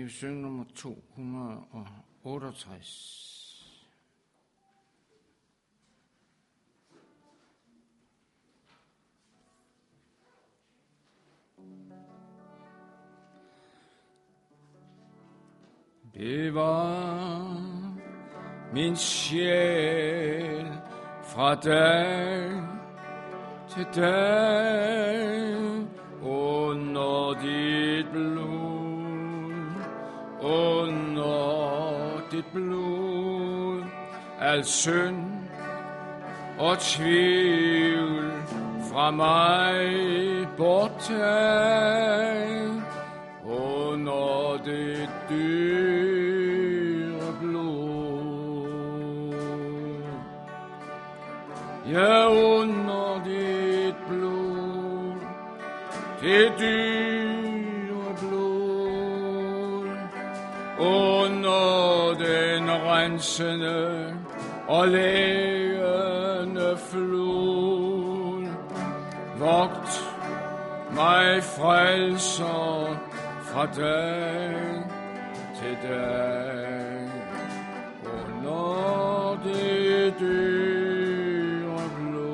Vi vil synge nummer 268. Bevar min sjæl fra dag til dag under dit blod, al synd og tvivl fra mig borttag, under det dyre blod. Ja, under dit blod, det dyre blod, under den rensende og lægende flod. Vogt mig, frelser, fra dag til dag, under det dyre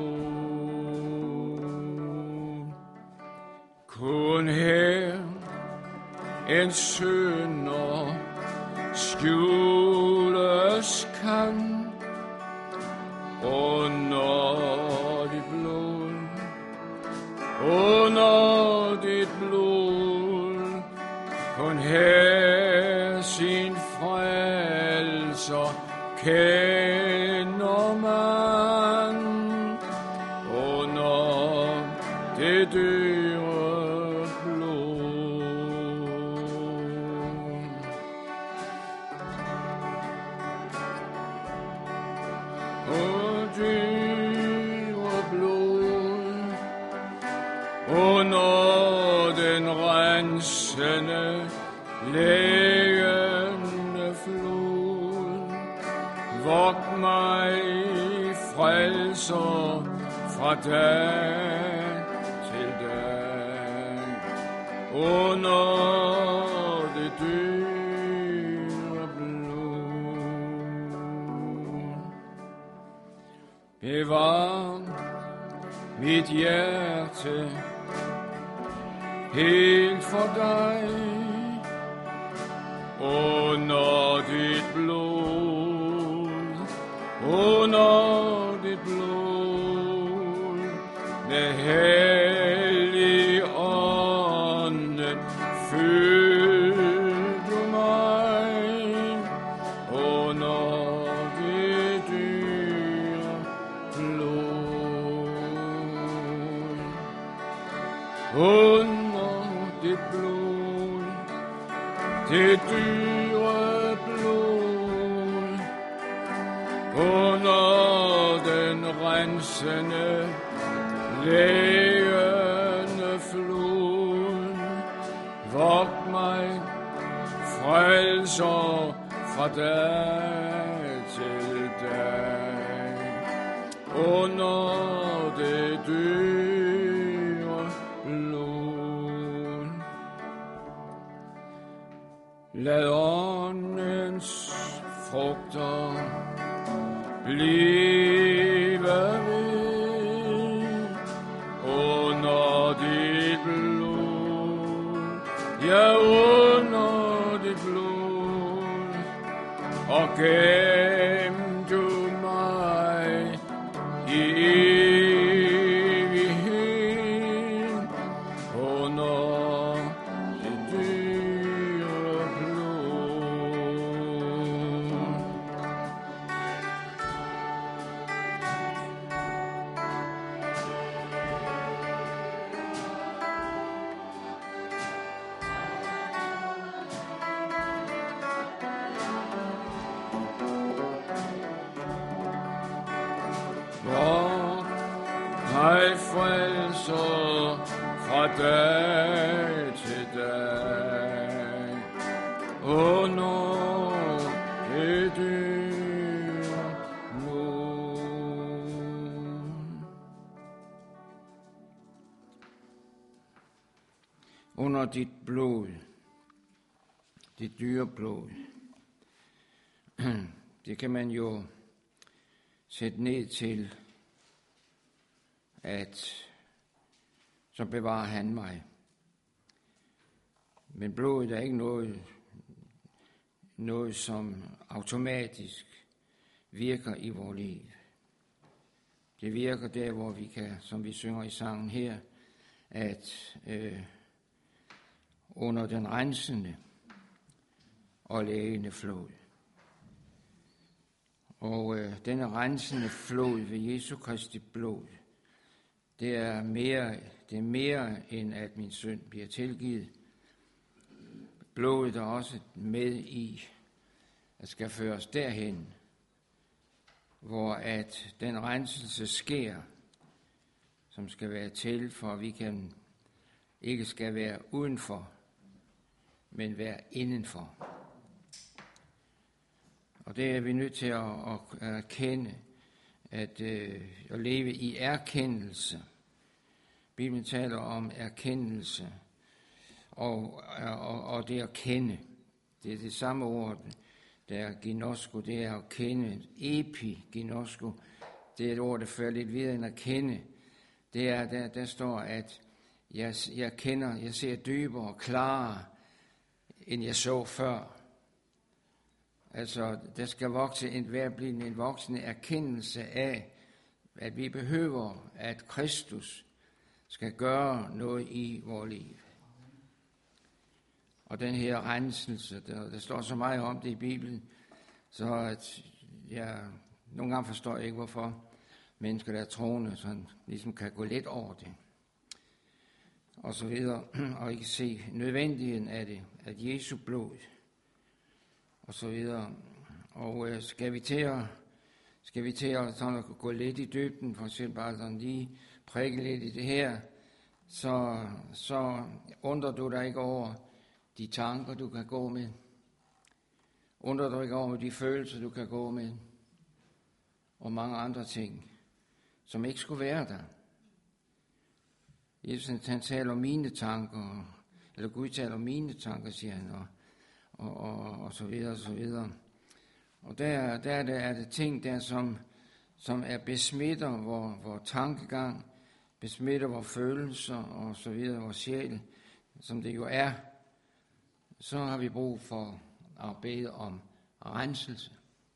blod. Kun her en synder skjules kan, under dit blod, under dit blod. Kun her sin frelser kender man, under det dyre blod. Og dyre blod, under den rensende lægende flod. Vogt mig, frelser, fra dag til dag, under det dyre blod. Bevar mit hjerte helt for dig, under dit blod, under dit blod. Med hellig ånden fyld du mig, under det dyre blod. Under dit blod, det dyre blod, under den rensende, lægende flod. Vogt mig, frelser, fra dag til dag, under det dyre blod. Lad åndens frugter blive ved, under dit blod, ja, under dit blod. Og gem du mig i evighed, under det dyre blod. Mig frelser fra dag til dag, under det dyre blod. Under dit blod, det dyre blod. Det kan man jo sætte ned til, at så bevarer han mig. Men blodet er ikke noget som automatisk virker i vores liv. Det virker der, hvor vi kan, som vi synger i sangen her, at under den rensende og lægende flod. Og denne rensende flod ved Jesu Kristi blod, det er mere end at min synd bliver tilgivet. Blodet er også med i at skal føre os derhen, hvor at den renselse sker, som skal være til, for at vi ikke skal være udenfor, men være indenfor. Og det er vi nødt til at erkende, at leve i erkendelse. Bibelen taler om erkendelse, og det at kende. Det er det samme ord, der er ginosko, det er at kende. Epiginosko, det er et ord, der fører lidt videre end at kende. Det er, der står, at jeg ser dybere og klarere, end jeg så før. Altså, der skal blive en voksende erkendelse af, at vi behøver, at Kristus skal gøre noget i vores liv. Og den her renselse, der står så meget om det i Bibelen, så at jeg nogle gange forstår jeg ikke, hvorfor mennesker, der er troende, sådan ligesom kan gå lidt over det. Og så videre, og ikke se nødvendigheden af det, at Jesu blod, og så videre. Og skal vi til at sådan gå lidt i dybden, for eksempel bare sådan lige prikke lidt i det her, så undrer du dig ikke over de tanker, du kan gå med. Undrer du dig ikke over de følelser, du kan gå med. Og mange andre ting, som ikke skulle være der. Jesus, han taler om mine tanker, eller Gud taler om mine tanker, siger han, og så videre, og så videre. Og der er det ting der, som er besmitter vor tankegang, besmitter vores følelser, og så videre, vores sjæl, som det jo er. Så har vi brug for at bede om renselse.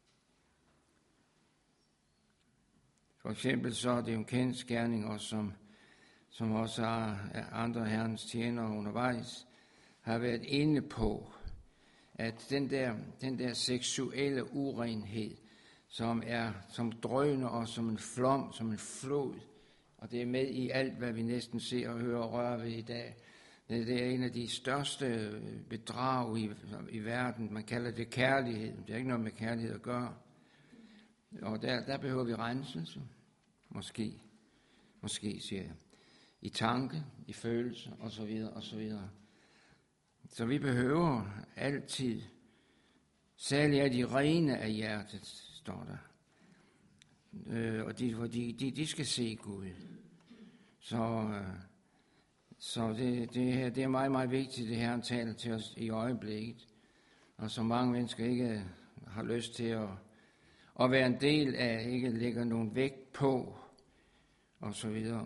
For eksempel så er det jo en kendsgerning, og som også andre herrens tjenere undervejs har været inde på, at den der seksuelle urenhed, som drøner os som en flom, som en flod, og det er med i alt, hvad vi næsten ser og hører og rører ved i dag. Det er en af de største bedrag i verden. Man kalder det kærlighed. Det er ikke noget med kærlighed at gøre. Og der behøver vi renselse. Måske siger jeg. I tanke, i følelse, og så videre, og så videre. Så vi behøver altid, særligt er de rene af hjertet, står der. Og de skal se Gud. Så det er meget, meget vigtigt, det Herren taler til os i øjeblikket. Og så mange mennesker ikke har lyst til at være en del af, ikke lægger nogen vægt på, og så videre.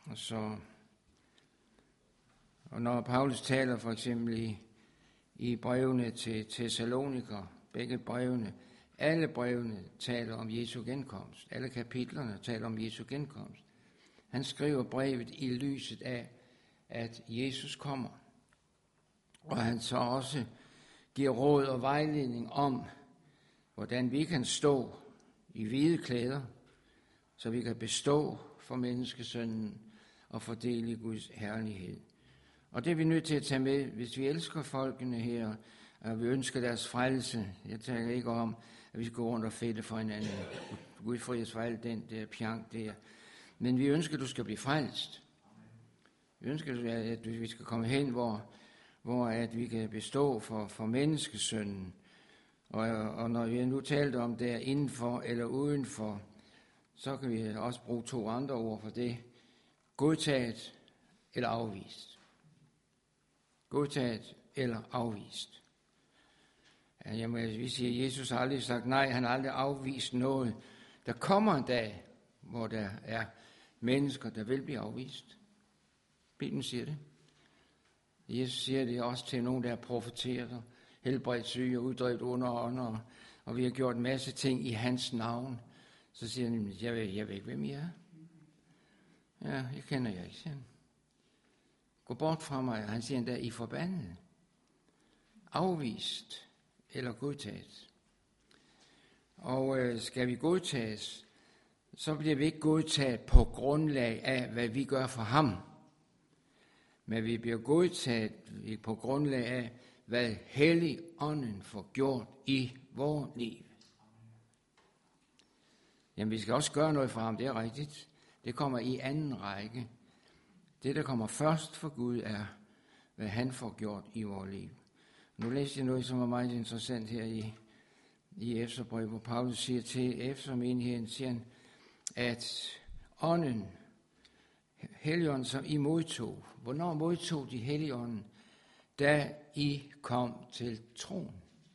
Og når Paulus taler for eksempel i brevene til Thessalonikere, begge brevene, alle brevene taler om Jesu genkomst. Alle kapitlerne taler om Jesu genkomst. Han skriver brevet i lyset af, at Jesus kommer. Og han så også giver råd og vejledning om, hvordan vi kan stå i hvide klæder, så vi kan bestå for menneskesønnen og fordele i Guds herlighed. Og det er vi nødt til at tage med, hvis vi elsker folkene her, og vi ønsker deres frelse. Jeg taler ikke om, at vi skal gå rundt og fælde for hinanden. Gud fri os for alt den der pjank der. Men vi ønsker, at du skal blive frelst. Vi ønsker, at vi skal komme hen, hvor at vi kan bestå for menneskesønnen. Og når vi nu talte om det indenfor eller udenfor, så kan vi også bruge 2 andre ord for det. Godtaget eller afvist. Godtaget eller afvist. Vi siger, at Jesus har aldrig sagt nej, han har aldrig afvist noget. Der kommer en dag, hvor der er mennesker, der vil blive afvist. Bibelen siger det. Jesus siger det også til nogen, der er profeteret, helbredt syge og uddrevet under ånder, og vi har gjort en masse ting i hans navn. Så siger han, jeg ved ikke, hvem I er. Ja, jeg kender jer ikke, siger han. Gå bort fra mig. Han siger endda, I er forbandet. Afvist eller godtaget. Og skal vi godtages, så bliver vi ikke godtaget på grundlag af, hvad vi gør for ham. Men vi bliver godtaget på grundlag af, hvad Helligånden får gjort i vores liv. Jamen, vi skal også gøre noget for ham, det er rigtigt. Det kommer i anden række. Det, der kommer først for Gud, er, hvad han får gjort i vores liv. Nu læser jeg noget, som er meget interessant her i Efeserbrevet, hvor Paulus siger til Efesermenigheden, siger han, at ånden, Helligånden, som I modtog, hvornår modtog de Helligånden? Da I kom til troen.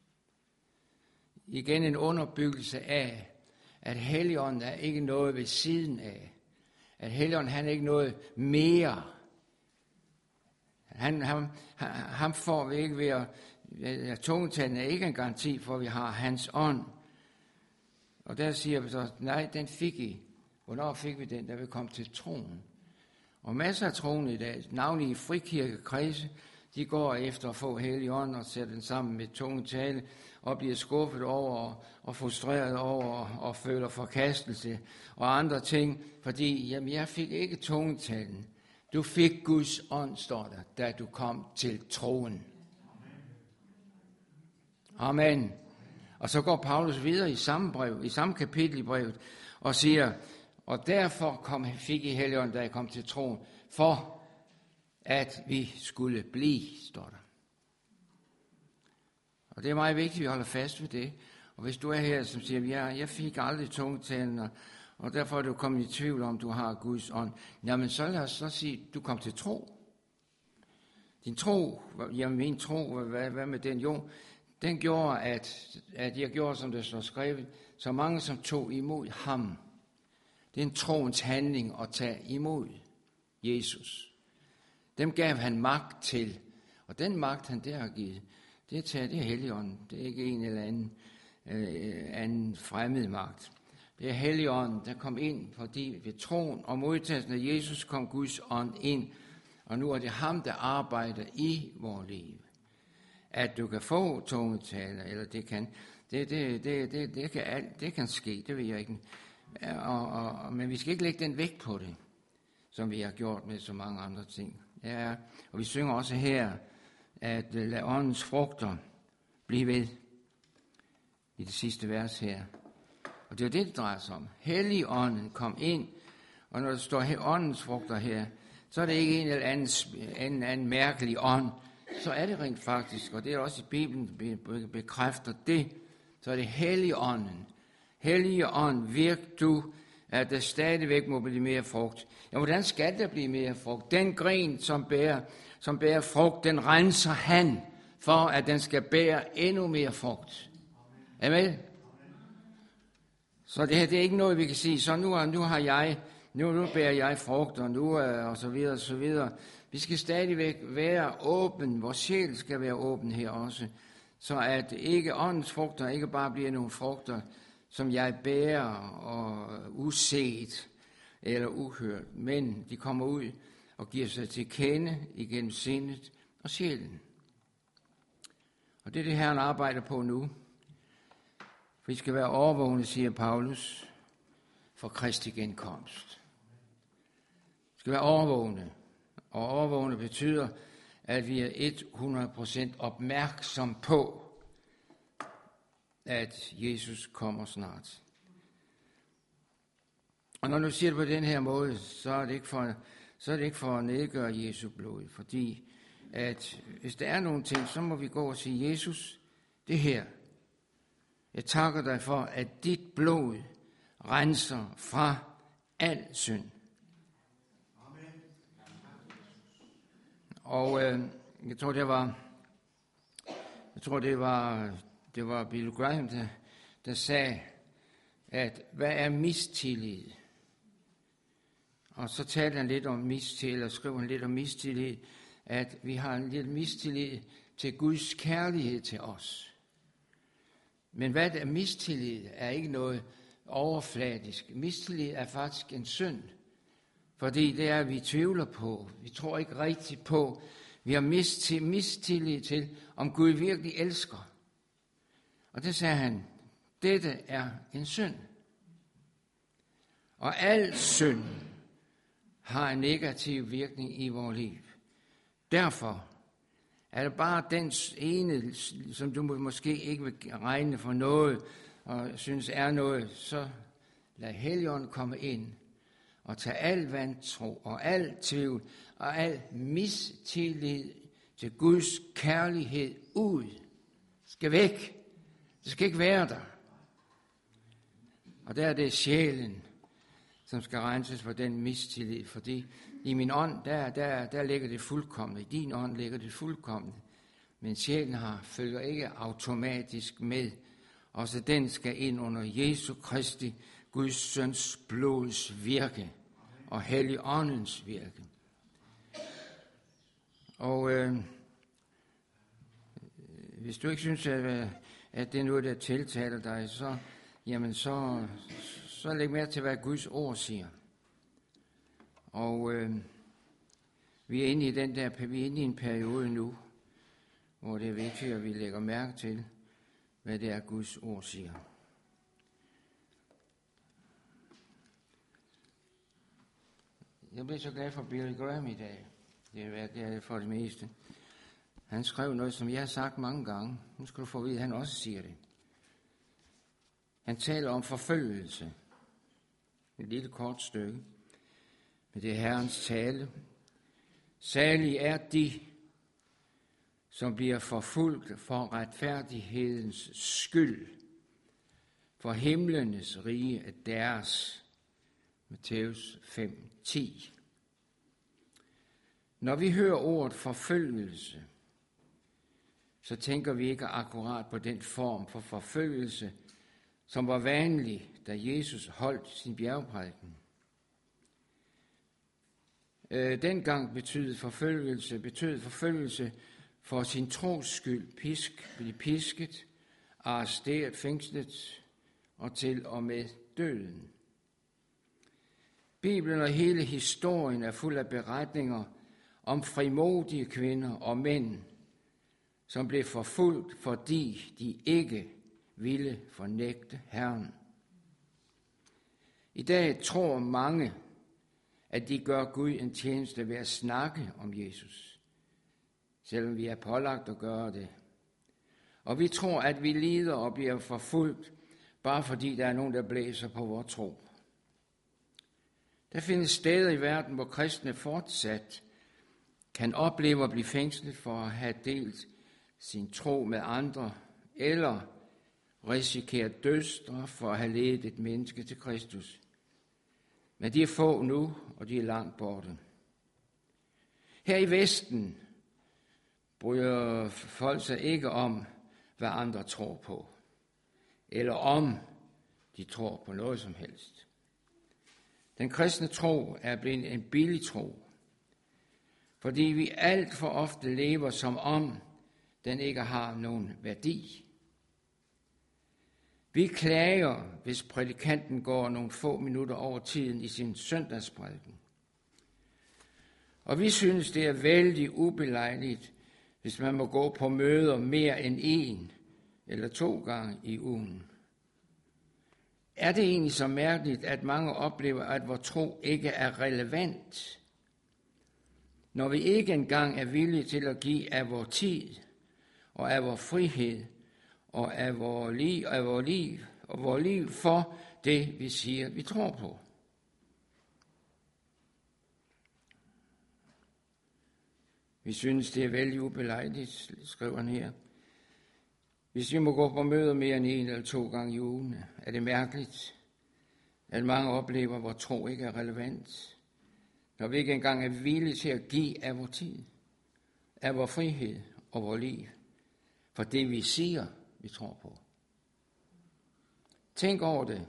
Igen en underbyggelse af, at Helligånden er ikke noget ved siden af. At Helligånden, han er ikke noget mere. Han får vi ikke ved at tungetalen er ikke en garanti for, at vi har hans ånd. Og der siger vi så, nej, den fik I. Hvornår fik vi den? Da vi kom til troen. Og masser af troende i dag, navnlig i frikirkekredse, de går efter at få Helligånden og sætter den sammen med tungetale og bliver skuffet over og frustreret over og føler forkastelse og andre ting, fordi jamen, jeg fik ikke tungetalen. Du fik Guds ånd, står der, da du kom til troen. Amen. Og så går Paulus videre i samme brev, i samme kapitel i brevet, og siger, og derfor fik I Helligånden, da jeg kom til troen, for at vi skulle blive, står der. Og det er meget vigtigt, at vi holder fast ved det. Og hvis du er her, som siger, jeg fik aldrig tungetalen, og derfor er du kommet i tvivl om, du har Guds ånd, jamen så lad os så sige, du kom til tro. Din tro, jamen min tro, hvad med den? Jo, den gjorde, at jeg gjorde, som det står skrevet, så mange som tog imod ham. Det er en troens handling at tage imod Jesus. Dem gav han magt til, og den magt, han der har givet, det er Helligånden. Det er ikke en eller anden fremmed magt. Det er Helligånden, der kom ind, fordi ved troen og modtagelsen af Jesus kom Guds ånd ind, og nu er det ham, der arbejder i vores liv. At du kan få tungetale, eller det kan ske, det ved jeg ikke. Men vi skal ikke lægge den vægt på det, som vi har gjort med så mange andre ting. Ja, og vi synger også her, at lad åndens frugter blive ved i det sidste vers her. Og det er det drejer sig om. Helligånden kom ind, og når der står åndens frugter her, så er det ikke en eller anden mærkelig ånd. Så er det rent faktisk, og det er også i Bibelen bekræfter det, så er det Helligånden. Hellige ånd, virk du, at der stadigvæk må blive mere frugt. Ja, hvordan skal der blive mere frugt? Den gren, som bærer frugt, den renser han, for at den skal bære endnu mere frugt. Amen? Så det her, det er ikke noget, vi kan sige, så nu bærer jeg frugt, og nu og så videre, og så videre. Vi skal stadigvæk være åben, vores sjæl skal være åben her også, så at ikke åndens frugter ikke bare bliver nogle frugter, som jeg bærer og uset eller uhørt, men de kommer ud og giver sig til kende igennem sindet og sjælen. Og det er det, Herren arbejder på nu. Vi skal være overvågne, siger Paulus, for Kristi genkomst. Vi skal være overvågne, og overvågne betyder, at vi er 100% opmærksom på, at Jesus kommer snart. Og når du siger det på den her måde, så er det ikke for at nedgøre Jesu blod, fordi at hvis der er nogle ting, så må vi gå og sige, Jesus, det her, jeg takker dig for, at dit blod renser fra al synd. Amen. Og jeg tror det var Det var Billy Graham, der sagde, at hvad er mistillid? Og så talte han lidt om mistillid, eller skrev han lidt om mistillid, at vi har en lidt mistillid til Guds kærlighed til os. Men hvad er mistillid? Er ikke noget overfladisk. Mistillid er faktisk en synd, fordi det er, at vi tvivler på. Vi tror ikke rigtigt på. Vi har mistillid til, om Gud virkelig elsker. Og det sagde han, dette er en synd. Og al synd har en negativ virkning i vores liv. Derfor er det bare den ene, som du måske ikke vil regne for noget, og synes er noget, så lad Helligånden komme ind og tage al vantro og al tvivl og al mistillid til Guds kærlighed ud. Det skal væk. Det skal ikke være der. Og der er det sjælen, som skal renses for den mistillid, fordi i min ånd, der ligger det fuldkomne. I din ånd ligger det fuldkomne. Men sjælen følger ikke automatisk med. Også den skal ind under Jesu Kristi, Guds søns blods virke og Helligåndens virke. Og hvis du ikke synes, at det er noget, der tiltaler dig, så læg mærke til, hvad Guds ord siger. Og vi er inde i en periode nu, hvor det er vigtigt, at vi lægger mærke til, hvad det er, Guds ord siger. Jeg blev så glad for Billy Graham i dag. Det er for det meste. Han skrev noget, som jeg har sagt mange gange. Nu skal du få at vide, at han også siger det. Han taler om forfølgelse. Et lille kort stykke. Men det er Herrens tale. Salige er de, som bliver forfulgt for retfærdighedens skyld. For himlenes rige er deres. Matthæus 5:10. Når vi hører ordet forfølgelse, så tænker vi ikke akkurat på den form for forfølgelse, som var vanlig, da Jesus holdt sin bjergprædiken. Dengang betød forfølgelse for sin tros skyld, blive pisket, arresteret, fængslet og til og med døden. Bibelen og hele historien er fuld af beretninger om frimodige kvinder og mænd, som blev forfulgt, fordi de ikke ville fornægte Herren. I dag tror mange, at de gør Gud en tjeneste ved at snakke om Jesus, selvom vi er pålagt at gøre det. Og vi tror, at vi lider og bliver forfulgt, bare fordi der er nogen, der blæser på vores tro. Der findes steder i verden, hvor kristne fortsat kan opleve at blive fængslet for at have delt sin tro med andre, eller risikere dødsstraf for at have ledet et menneske til Kristus. Men de er få nu, og de er langt borte. Her i Vesten bryder folk sig ikke om, hvad andre tror på, eller om de tror på noget som helst. Den kristne tro er blevet en billig tro, fordi vi alt for ofte lever som om den ikke har nogen værdi. Vi klager, hvis prædikanten går nogle få minutter over tiden i sin søndagsprædiken. Og vi synes, det er vældig ubelejligt, hvis man må gå på møder mere end 1 eller 2 gange i ugen. Er det egentlig så mærkeligt, at mange oplever, at vores tro ikke er relevant, når vi ikke engang er villige til at give af vores tid og af vores frihed og af vores liv for det, vi siger, vi tror på? Vi synes, det er vældig ubelejligt, skriver han her. Hvis vi må gå på møder mere end 1 eller 2 gange i ugen, er det mærkeligt, at mange oplever, at vores tro ikke er relevant, når vi ikke engang er villige til at give af vores tid, af vores frihed og vores liv, for det vi siger, vi tror på. Tænk over det.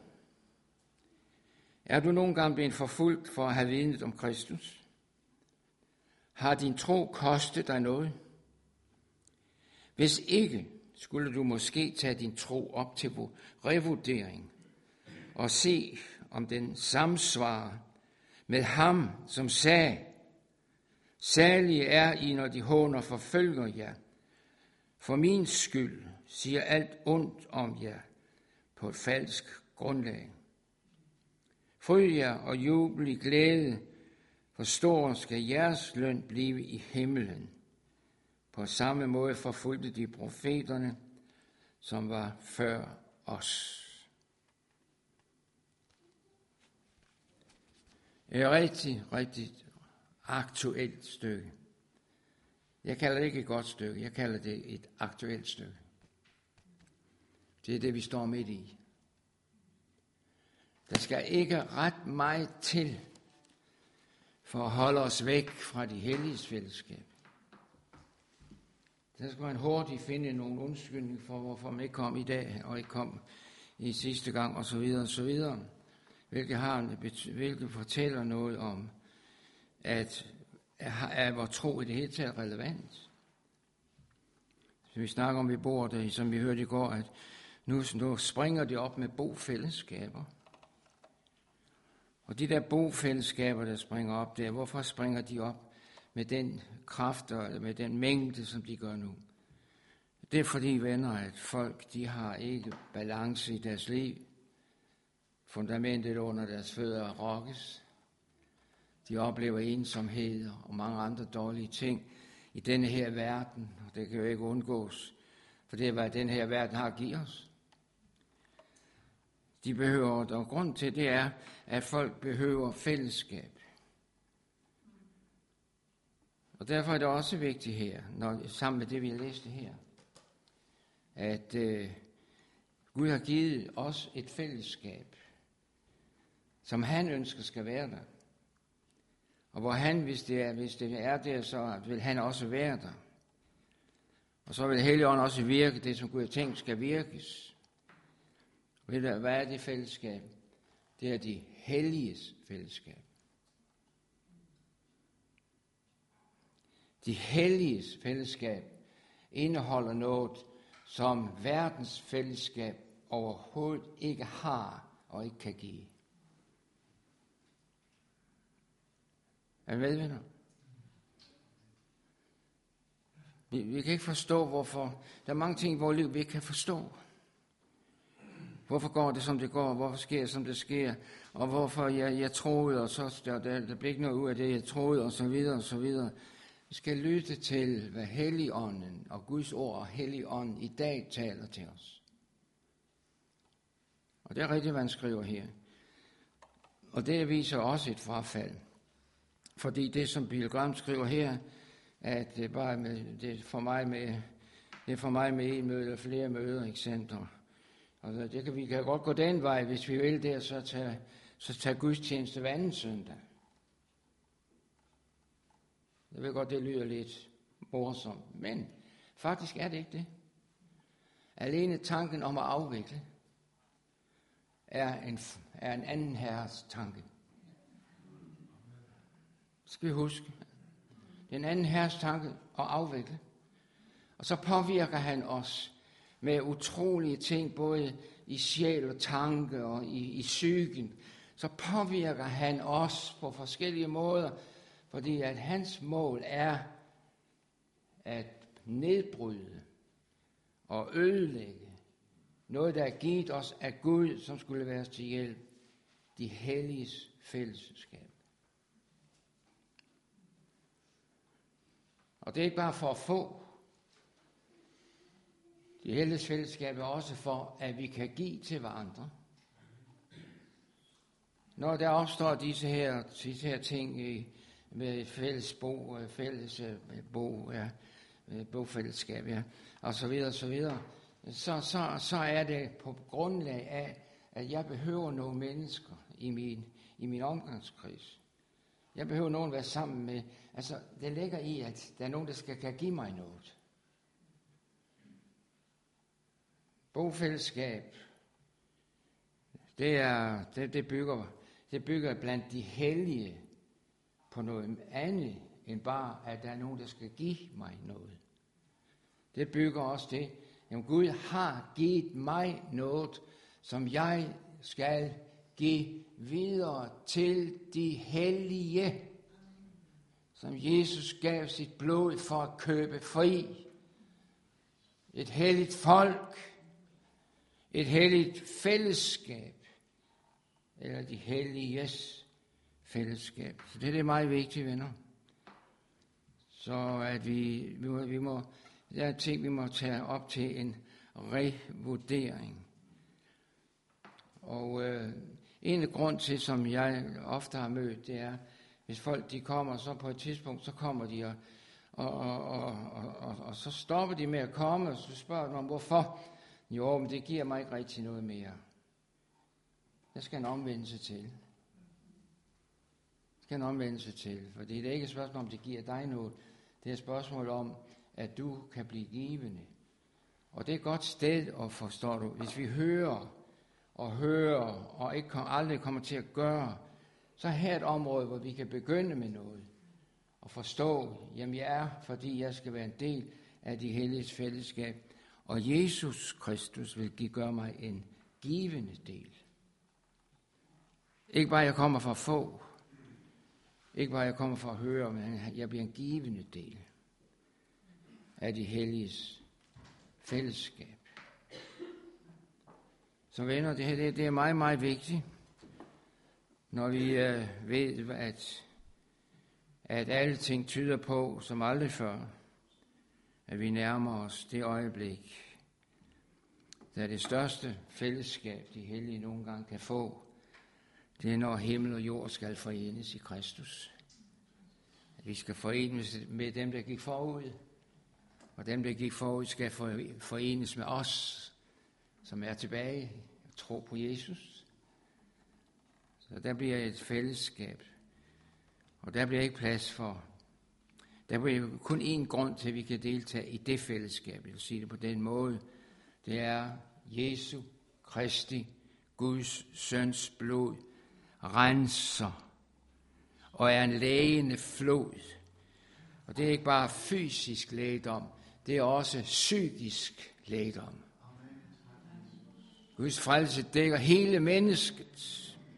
Er du nogle gange blevet forfulgt for at have vidnet om Kristus? Har din tro kostet dig noget? Hvis ikke, skulle du måske tage din tro op til revurdering og se, om den samsvarer med ham, som sagde, salige er I, når de håner og forfølger jer. For min skyld siger alt ondt om jer på et falsk grundlag. Fryd jer og jubel i glæde, for stor skal jeres løn blive i himlen. På samme måde forfulgte de profeterne, som var før os. Et rigtig aktuelt stykke. Jeg kalder det ikke et godt stykke, jeg kalder det et aktuelt stykke. Det er det, vi står midt i. Der skal ikke ret meget til for at holde os væk fra de helliges fællesskab. Der skal man hurtigt finde nogle undskyldninger for, hvorfor man ikke kom i dag, og ikke kom i sidste gang, osv. Hvilket fortæller noget om, at er vores tro i det hele taget relevant. Så vi snakker om ved bordet, som vi hørte i går, at nu springer de op med bofællesskaber. Og de der bofællesskaber, der springer op der, hvorfor springer de op med den kraft og med den mængde, som de gør nu? Det er fordi, venner, at folk, de har ikke balance i deres liv. Fundamentet under deres fødder rokkes. De oplever ensomhed og mange andre dårlige ting i denne her verden, og det kan jo ikke undgås, for det er, hvad den her verden har at give os. De behøver, og grund til det er, at folk behøver fællesskab. Og derfor er det også vigtigt her, sammen med det, vi har læst her, at Gud har givet os et fællesskab, som han ønsker skal være der. Og hvor han, hvis det er der, så vil han også være der. Og så vil Helligånden også virke det, som Gud har tænkt skal virkes. Ved du, hvad er det fællesskab? Det er de helliges fællesskab. De helliges fællesskab indeholder noget, som verdens fællesskab overhovedet ikke har og ikke kan give. Er I med, venner? Vi kan ikke forstå, hvorfor. Der er mange ting i vores liv, vi ikke kan forstå. Hvorfor går det, som det går? Hvorfor sker det, som det sker? Og hvorfor jeg troede, og så der blev ikke noget ud af det, jeg troede, og så videre, og så videre. Vi skal lytte til, hvad Helligånden og Guds ord og Helligånden i dag taler til os. Og det er rigtigt, hvad han skriver her. Og det viser også et frafald. Fordi det, som Billy Graham skriver her, at det er for mig med en møde eller flere møder, eksempler. Og vi kan godt gå den vej, hvis vi vil der, så tage gudstjeneste hver anden søndag. Jeg ved godt, det lyder lidt morsomt, men faktisk er det ikke det. Alene tanken om at afvikle er en anden herres tanke. Skal vi huske. Det er en anden herres tanke at afvikle. Og så påvirker han os med utrolige ting, både i sjæl og tanke og i psyken. Så påvirker han os på forskellige måder, fordi at hans mål er at nedbryde og ødelægge noget, der er givet os af Gud, som skulle være til hjælp. De helliges fællesskab. Og det er ikke bare for at få. De helliges fællesskab er også for, at vi kan give til hverandre. Når der opstår disse her ting med fælles bofællesskab, ja, og så videre, så er det på grundlag af, at jeg behøver nogle mennesker i min omgangskreds. Jeg behøver nogen at være sammen med. Altså, det ligger i, at der er nogen, der kan give mig noget. Bofællesskab, det bygger blandt de hellige på noget andet, end bare, at der er nogen, der skal give mig noget. Det bygger også det, at Gud har givet mig noget, som jeg skal give videre til de hellige, som Jesus gav sit blod for at købe fri. Et helligt folk, et helligt fællesskab, eller de helliges fællesskab. Så det er meget vigtigt, venner. Så at vi må, der er ting, vi må tage op til en revurdering. Og en grund til, som jeg ofte har mødt, det er, hvis folk de kommer, så på et tidspunkt, så kommer de, og så stopper de med at komme, og så spørger de om, hvorfor? Jo, men det giver mig ikke rigtig noget mere. Der skal en omvendelse til. Fordi det er ikke et spørgsmål om, det giver dig noget. Det er et spørgsmål om, at du kan blive givende. Og det er et godt sted, og forstår du, hvis vi hører, og ikke aldrig kommer til at gøre, så her et område, hvor vi kan begynde med noget. Og forstå, jamen jeg er, fordi jeg skal være en del af de helliges fællesskab. Og Jesus Kristus vil gøre mig en givende del. Ikke bare jeg kommer for at få. Ikke bare jeg kommer for at høre, men jeg bliver en givende del af de helliges fællesskab. Så venner, det er meget, meget vigtigt, når vi ved, at alle ting tyder på, som aldrig før, at vi nærmer os det øjeblik, der er det største fællesskab, de hellige nogle gange kan få. Det er, når himmel og jord skal forenes i Kristus. At vi skal forenes med dem, der gik forud, og dem, der gik forud, skal forenes med os, som er tilbage og tror på Jesus. Så der bliver et fællesskab, og der bliver ikke plads for. Der bliver kun én grund til, at vi kan deltage i det fællesskab. Jeg vil sige det på den måde. Det er Jesu Kristi, Guds søns blod, renser og er en lægende flod. Og det er ikke bare fysisk lægedom, det er også psykisk lægedom. Guds frelse dækker hele mennesket.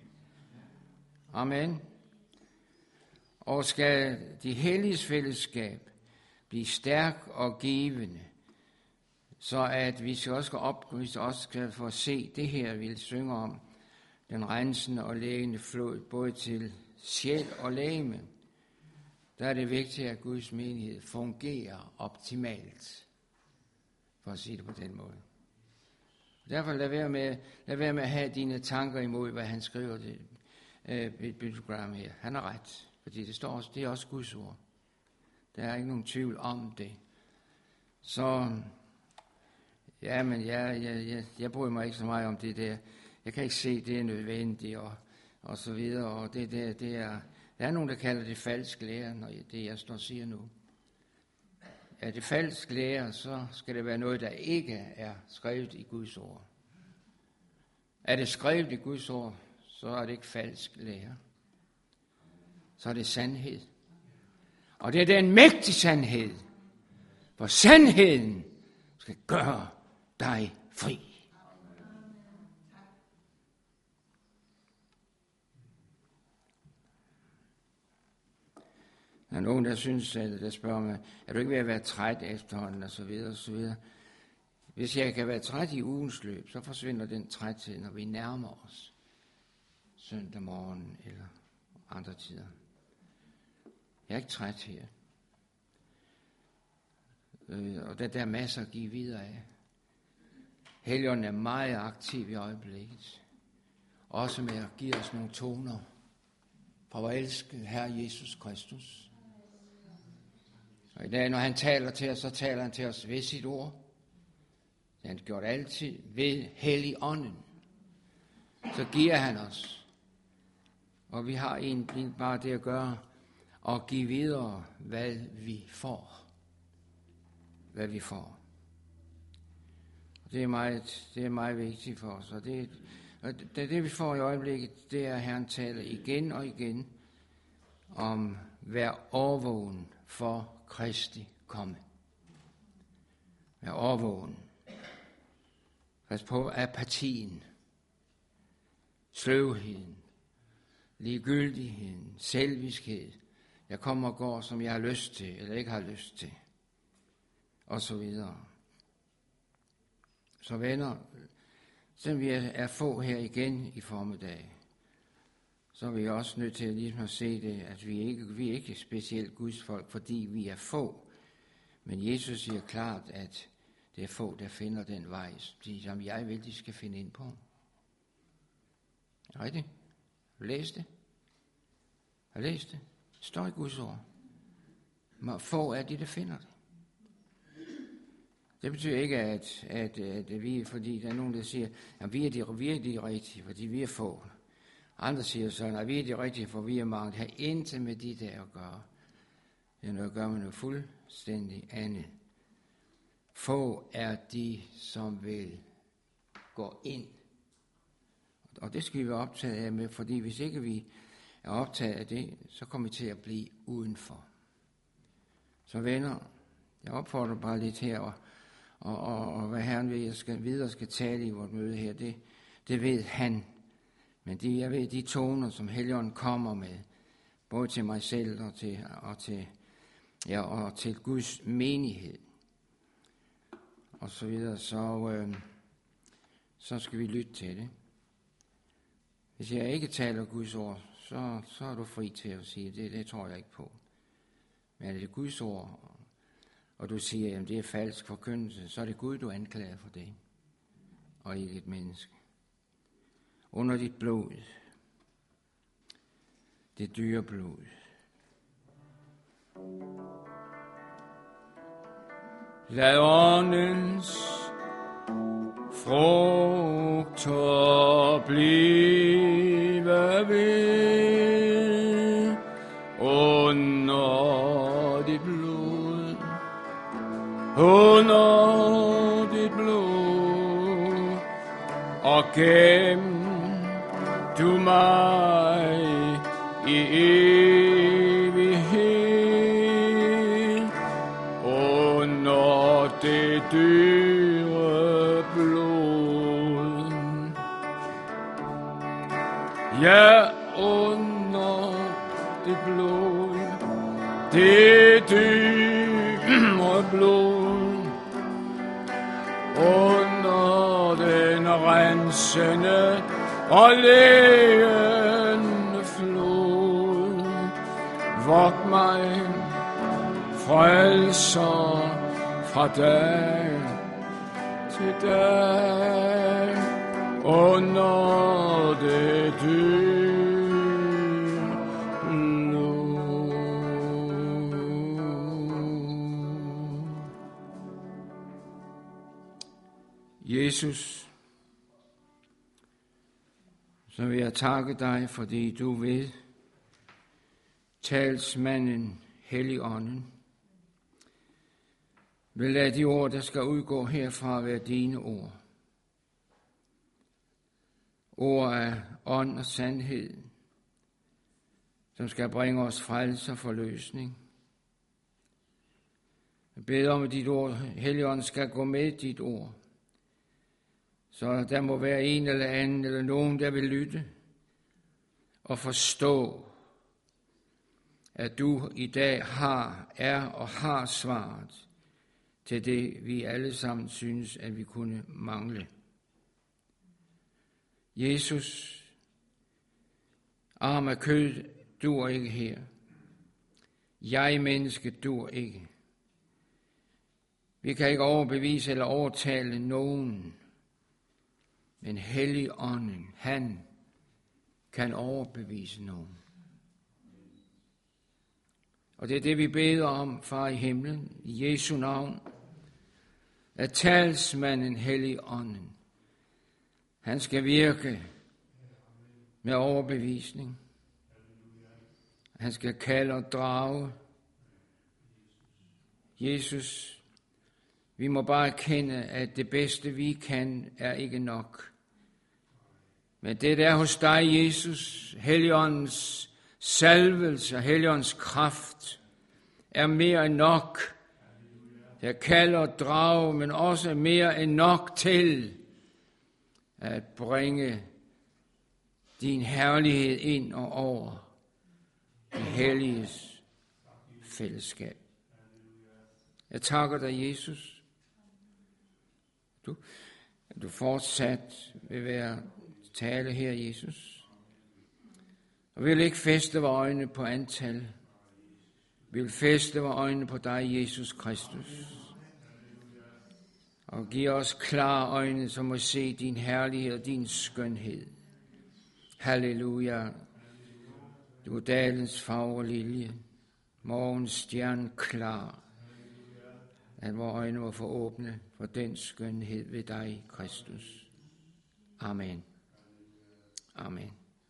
Amen. Og skal de helliges fællesskab blive stærk og givende, så at vi skal også skal få at se det her, vi synger om, den rensende og lægende flod, både til sjæl og legeme, der er det vigtigt, at Guds menighed fungerer optimalt, for at sige det på den måde. Derfor lad være med at have dine tanker imod, hvad han skriver i Billy Graham her. Han har ret, fordi det er også Guds ord. Der er ikke nogen tvivl om det. Så, ja, men jeg bryder mig ikke så meget om det der. Jeg kan ikke se, det er nødvendigt, og så videre. Og der er nogen, der kalder det falsk lære, når det jeg står og siger nu. Er det falsk lære, så skal det være noget, der ikke er skrevet i Guds ord. Er det skrevet i Guds ord, så er det ikke falsk lære. Så er det sandhed. Og det er den mægtige sandhed, for sandheden skal gøre dig fri. Der er nogen, der synes, der spørger mig, er du ikke ved at være træt efterhånden, og så videre, og så videre. Hvis jeg kan være træt i ugens løb, så forsvinder den træthed, når vi nærmer os søndag morgen eller andre tider. Jeg er ikke træt her. Og der er masser at give videre af. Helligånden er meget aktiv i øjeblikket. Også med at give os nogle toner fra vor elskede Herre Jesus Kristus. Og i dag, når han taler til os, så taler han til os ved sit ord. Det har han gjort altid ved Helligånden. Så giver han os. Og vi har egentlig bare det at gøre, og give videre, hvad vi får. Hvad vi får. Det er meget vigtigt for os. Og det vi får i øjeblikket, det er, at Herren taler igen og igen om vær årvågen for Kristi komme. Vær årvågen. Pas på apatien, sløvheden, ligegyldigheden, selviskhed. Jeg kommer og går, som jeg har lyst til, eller ikke har lyst til. Og så videre. Så venner, selvom vi er få her igen i formiddag, så er vi også nødt til ligesom at se det, at vi er ikke specielt Guds folk, fordi vi er få. Men Jesus siger klart, at det er få, der finder den vej, som jeg vil, de skal finde ind på. Rigtigt? Har du læst det? Har du læst det? Det står i Guds ord. Men få er de, der finder det. Det betyder ikke, at vi, fordi der er nogen, der siger, at vi er de rigtige, fordi vi er få. Andre siger så, at vi er de rigtige, for vi er mange. Det har intet med de der at gøre. Det er noget at gøre med noget fuldstændig andet. Få er de, som vil gå ind. Og det skal vi være optaget af med, fordi hvis ikke vi er optaget af det, så kommer vi til at blive udenfor. Så venner, jeg opfordrer bare lidt her, og hvad Herren vil, jeg videre skal tale i vort møde her, det ved han. Men jeg ved de toner, som Helligånden kommer med, både til mig selv og til Guds menighed, og så videre, så skal vi lytte til det. Hvis jeg ikke taler Guds ord, så er du fri til at sige, det tror jeg ikke på. Men er det Guds ord, og du siger, at det er falsk forkyndelse, så er det Gud, du anklager for det, og ikke et menneske. Under dit blod, det dyre blod. Lad åndens frugter blive ved under dit blod, under dit blod, og gem du mig i evighed under det dyre blod. Ja, under det blod, det dyre blod, under den rensende og levende flod. Vogt mig, frelser, fra dag til dag, under det dyre blod. Jesus, så vil jeg takke dig, fordi du ved, talsmanden Helligånden, vil lade de ord, der skal udgå herfra, være dine ord. Ord af ånd og sandhed, som skal bringe os frelse og forløsning. Jeg beder om, at dit ord, Helligånden, skal gå med dit ord, så der må være en eller anden eller nogen, der vil lytte og forstå, at du i dag er og har svaret til det, vi alle sammen synes, at vi kunne mangle. Jesus, arm af kød, dur ikke her. Jeg, menneske, dur ikke. Vi kan ikke overbevise eller overtale nogen, men Helligånden, han kan overbevise nogen. Og det er det, vi beder om, Far i himlen, i Jesu navn, at talsmanden Helligånden, han skal virke med overbevisning. Han skal kalde og drage. Jesus, Vi må bare erkende, at det bedste vi kan, er ikke nok. Men det der hos dig, Jesus, Helligåndens salvelse og Helligåndens kraft, er mere end nok. Der kalder og drager, men også mere end nok til at bringe din herlighed ind og over det helliges fællesskab. Jeg takker dig, Jesus. Du fortsat vil være tale her, Jesus. Og vi vil ikke fæste vores øjne på antal. Vi vil fæste vores øjne på dig, Jesus Kristus. Og giv os klare øjne, som må se din herlighed og din skønhed. Halleluja. Du er dalens farve lilje, morgens stjerne klar. At vores øjne må få åbne for den skønhed ved dig, Kristus. Amen. Amen.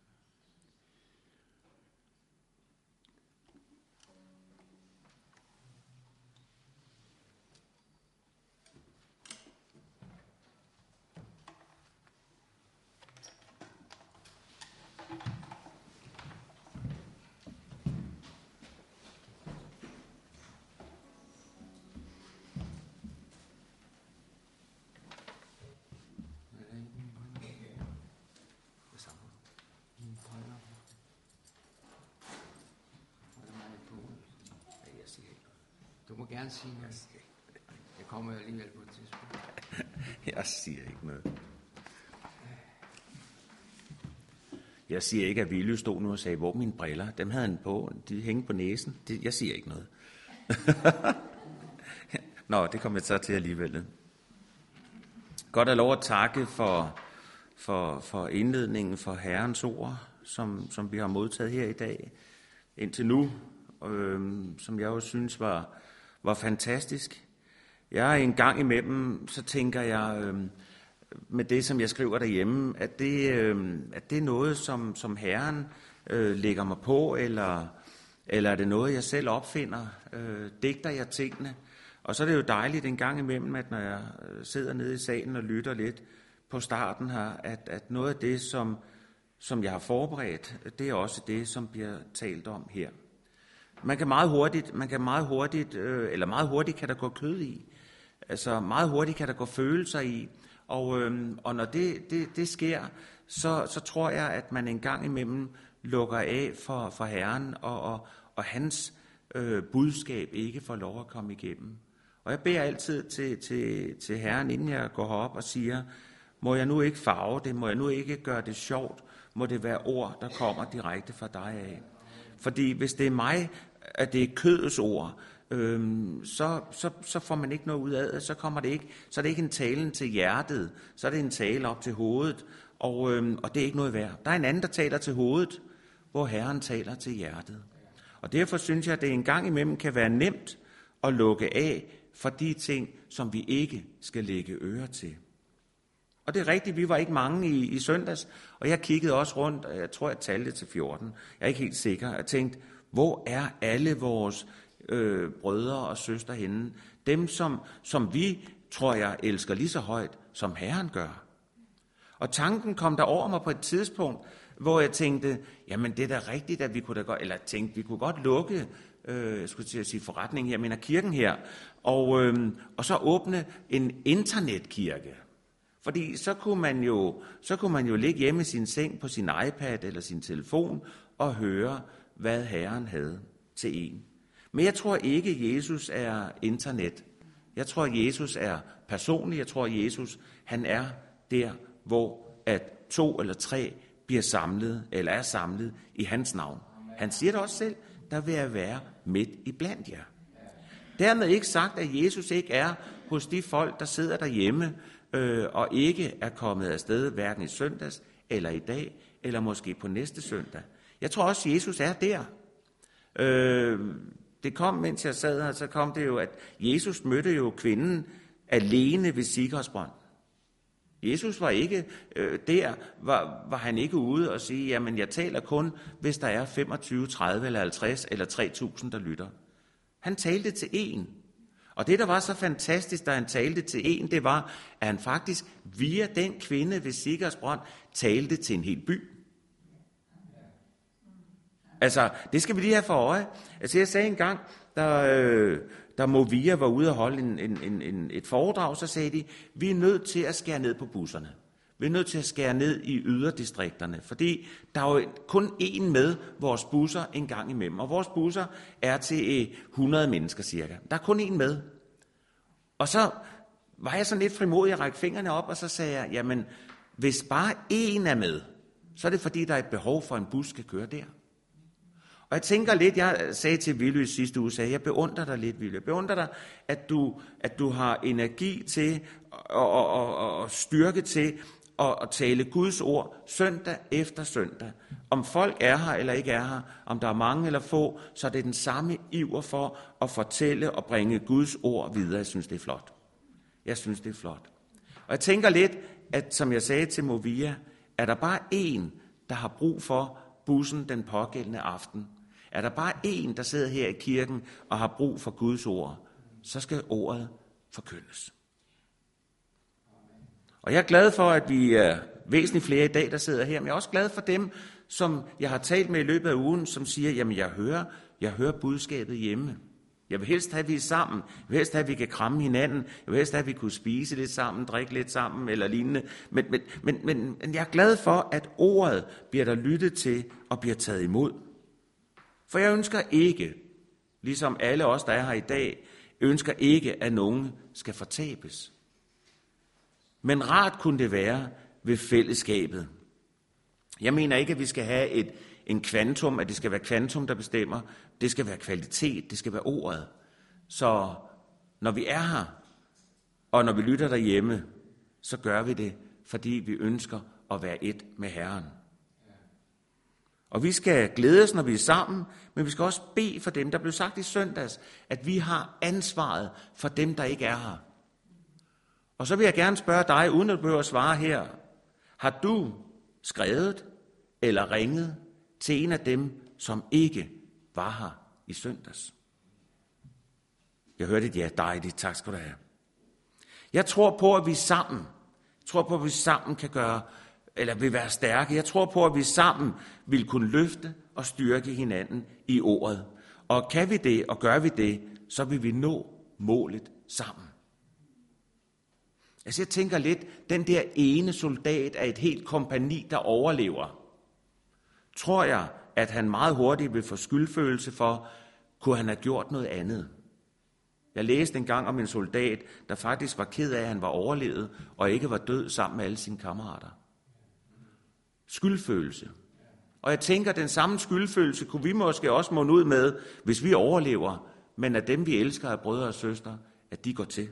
Du må gerne sige noget. Jeg kommer alligevel på et tidspunkt. Jeg siger ikke noget. Jeg siger ikke, at Vilje stod nu og sagde, hvor mine briller? Dem havde han på. De hænger på næsen. Jeg siger ikke noget. Nå, det kommer jeg så til alligevel. Godt at lov at takke for indledningen, for Herrens ord, som vi har modtaget her i dag. Indtil nu, som jeg jo synes var fantastisk. Jeg en gang imellem, så tænker jeg med det, som jeg skriver derhjemme, at det er noget, som Herren lægger mig på, eller er det noget, jeg selv opfinder? Digter jeg tingene? Og så er det jo dejligt en gang imellem, at når jeg sidder nede i salen og lytter lidt på starten her, at noget af det, som jeg har forberedt, det er også det, som bliver talt om her. Meget hurtigt kan der gå kød i. Altså meget hurtigt kan der gå følelser i. Og når det sker, så tror jeg, at man en gang imellem lukker af for Herren, og hans budskab ikke får lov at komme igennem. Og jeg beder altid til Herren, inden jeg går herop og siger, må jeg nu ikke farve det, må jeg nu ikke gøre det sjovt, må det være ord, der kommer direkte fra dig af. Fordi hvis det er mig, at det er kødets ord, så får man ikke noget ud af det, så er det ikke en talen til hjertet, så er det en tale op til hovedet, og det er ikke noget værd. Der er en anden, der taler til hovedet, hvor Herren taler til hjertet. Og derfor synes jeg, at det en gang imellem kan være nemt at lukke af for de ting, som vi ikke skal lægge øre til. Og det er rigtigt, vi var ikke mange i søndags, og jeg kiggede også rundt, og jeg tror, jeg talte til 14. Jeg er ikke helt sikker. Jeg tænkte, hvor er alle vores brødre og søstre henne? Dem, som vi, tror jeg, elsker lige så højt, som Herren gør. Og tanken kom der over mig på et tidspunkt, hvor jeg tænkte, jamen det er da rigtigt, at vi kunne da godt, eller tænkte, vi kunne godt lukke, jeg skulle til at sige forretningen her, men kirken her, og så åbne en internetkirke. Fordi så kunne man jo ligge hjemme i sin seng på sin iPad eller sin telefon og høre, hvad Herren havde til en. Men jeg tror ikke, Jesus er internet. Jeg tror, Jesus er personlig. Jeg tror, Jesus han er der, hvor at 2 eller 3 bliver samlet, eller er samlet i hans navn. Han siger det også selv, der vil jeg være midt i blandt jer. Dermed ikke sagt, at Jesus ikke er hos de folk, der sidder derhjemme, og ikke er kommet afsted, hverken i søndags, eller i dag, eller måske på næste søndag. Jeg tror også, Jesus er der. Det kom, mens jeg sad her, så kom det jo, at Jesus mødte jo kvinden alene ved Sikkersbrønd. Jesus var ikke var han ikke ude og sige, jamen jeg taler kun, hvis der er 25, 30 eller 50 eller 3.000, der lytter. Han talte til en. Og det, der var så fantastisk, da han talte til en, det var, at han faktisk via den kvinde ved Sikars brønd talte til en hel by. Altså, det skal vi lige have for øje. Altså, jeg sagde engang, da Movia var ude og holde et foredrag, så sagde de, vi er nødt til at skære ned på busserne. Vi er nødt til at skære ned i yderdistrikterne, fordi der er jo kun én med vores busser en gang imellem. Og vores busser er til 100 mennesker cirka. Der er kun én med. Og så var jeg sådan lidt frimodig at række fingrene op, og så sagde jeg, jamen, hvis bare én er med, så er det fordi, der er et behov for, at en bus skal køre der. Og jeg tænker lidt, jeg sagde til Willy i sidste uge, jeg beundrer dig lidt, Willy. Jeg beundrer dig, at du har energi til og styrke til at tale Guds ord søndag efter søndag. Om folk er her eller ikke er her, om der er mange eller få, så er det den samme iver for at fortælle og bringe Guds ord videre. Jeg synes, det er flot. Jeg synes, det er flot. Og jeg tænker lidt, at som jeg sagde til Movia, er der bare én, der har brug for bussen den pågældende aften. Er der bare én, der sidder her i kirken og har brug for Guds ord, så skal ordet forkyndes. Og jeg er glad for, at vi er væsentligt flere i dag, der sidder her, men jeg er også glad for dem, som jeg har talt med i løbet af ugen, som siger, jamen jeg hører budskabet hjemme. Jeg vil helst have, at vi er sammen. Jeg vil helst have, at vi kan kramme hinanden. Jeg vil helst have, at vi kunne spise lidt sammen, drikke lidt sammen eller lignende. Men jeg er glad for, at ordet bliver der lyttet til og bliver taget imod. For jeg ønsker ikke, ligesom alle os, der er her i dag, ønsker ikke, at nogen skal fortabes. Men rart kunne det være ved fællesskabet. Jeg mener ikke, at vi skal have en kvantum, at det skal være kvantum, der bestemmer. Det skal være kvalitet, det skal være ordet. Så når vi er her, og når vi lytter derhjemme, så gør vi det, fordi vi ønsker at være et med Herren. Og vi skal glædes, når vi er sammen, men vi skal også bede for dem, der blev sagt i søndags, at vi har ansvaret for dem, der ikke er her. Og så vil jeg gerne spørge dig, uden at du behøver at svare her, har du skrevet eller ringet til en af dem, som ikke var her i søndags? Jeg hørte et ja, dejligt, tak skal du have. Jeg tror på, at vi sammen, kan gøre, eller vil være stærke. Jeg tror på, at vi sammen vil kunne løfte og styrke hinanden i ordet. Og kan vi det, og gør vi det, så vil vi nå målet sammen. Altså jeg tænker lidt, den der ene soldat af et helt kompagni, der overlever, tror jeg, at han meget hurtigt vil få skyldfølelse for, kunne han have gjort noget andet. Jeg læste engang om en soldat, der faktisk var ked af, at han var overlevet, og ikke var død sammen med alle sine kammerater. Skyldfølelse. Og jeg tænker, at den samme skyldfølelse kunne vi måske også måne ud med, hvis vi overlever, men at dem vi elsker af brødre og søstre, at de går til.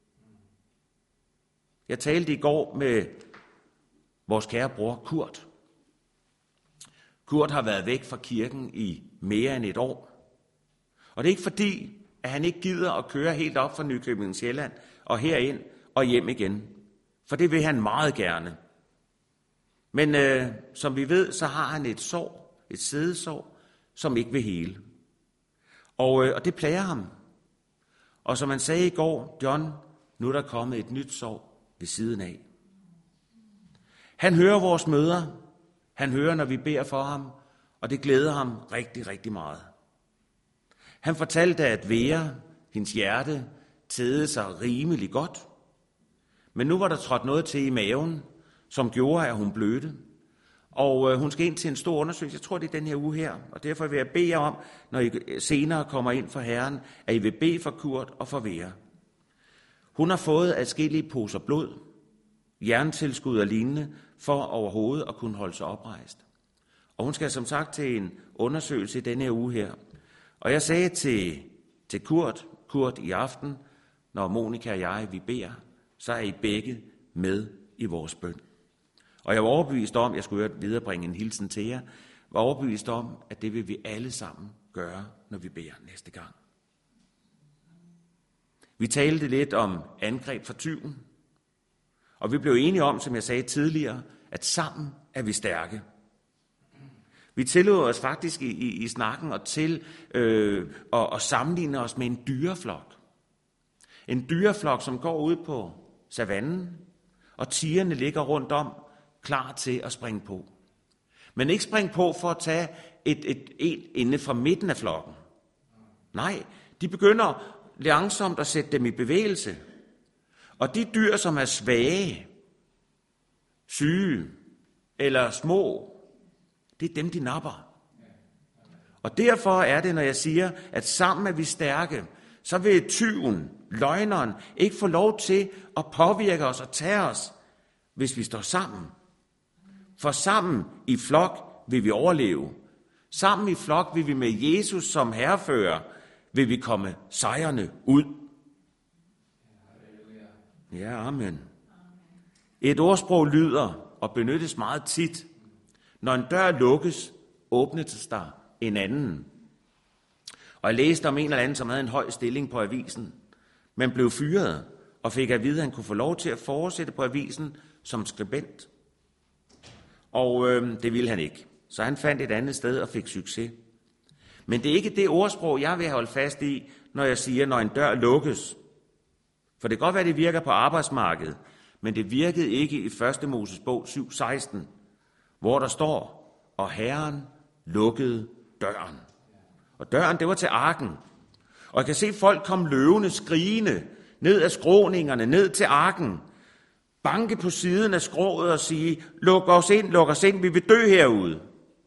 Jeg talte i går med vores kære bror Kurt. Kurt har været væk fra kirken i mere end et år. Og det er ikke fordi, at han ikke gider at køre helt op fra Nykøbing Sjælland og herind og hjem igen. For det vil han meget gerne. Men som vi ved, så har han et sår, et sædesår, som ikke vil hele. Og det plager ham. Og som han sagde i går, John, nu er der kommet et nyt sår ved siden af. Han hører vores møder. Han hører, når vi beder for ham, og det glæder ham rigtig, rigtig meget. Han fortalte, at Vera, hendes hjerte, tædede sig rimelig godt. Men nu var der trådt noget til i maven, som gjorde, at hun blødte. Og hun skal ind til en stor undersøgelse. Jeg tror, det er den her uge her. Og derfor vil jeg bede jer om, når I senere kommer ind for Herren, at I vil bede for Kurt og for Vera. Hun har fået adskillige poser blod, jerntilskud og lignende, for overhovedet at kunne holde sig oprejst. Og hun skal som sagt til en undersøgelse i denne her uge her. Og jeg sagde til Kurt i aften, når Monika og jeg, vi beder, så er I begge med i vores bøn. Og jeg var overbevist om, jeg skulle viderebringe en hilsen til jer, var overbevist om, at det vil vi alle sammen gøre, når vi beder næste gang. Vi talte lidt om angreb fra tyven, og vi blev enige om, som jeg sagde tidligere, at sammen er vi stærke. Vi tillod os faktisk i snakken og til at sammenligne os med en dyreflok. En dyreflok, som går ud på savannen, og tigerne ligger rundt om, klar til at springe på. Men ikke springe på for at tage et inde fra midten af flokken. Nej, de begynder langsomt at sætte dem i bevægelse. Og de dyr, som er svage, syge eller små, det er dem, de napper. Og derfor er det, når jeg siger, at sammen er vi stærke, så vil tyven, løgneren, ikke få lov til at påvirke os og tage os, hvis vi står sammen. For sammen i flok vil vi overleve. Sammen i flok vil vi med Jesus som herrefører, vil vi komme sejrende ud. Ja, amen. Et ordsprog lyder og benyttes meget tit. Når en dør lukkes, åbnes der en anden. Og jeg læste om en eller anden, som havde en høj stilling på avisen, men blev fyret og fik at vide, at han kunne få lov til at fortsætte på avisen som skribent. Og det ville han ikke. Så han fandt et andet sted og fik succes. Men det er ikke det ordsprog, jeg vil holde fast i, når jeg siger, når en dør lukkes. For det kan godt være, det virker på arbejdsmarkedet, men det virkede ikke i 1. Mosebog 7:16, hvor der står, og Herren lukkede døren. Og døren, det var til arken. Og jeg kan se folk komme løvende, skrigende, ned ad skråningerne, ned til arken, banke på siden af skroget og sige, luk os ind, vi vil dø herude.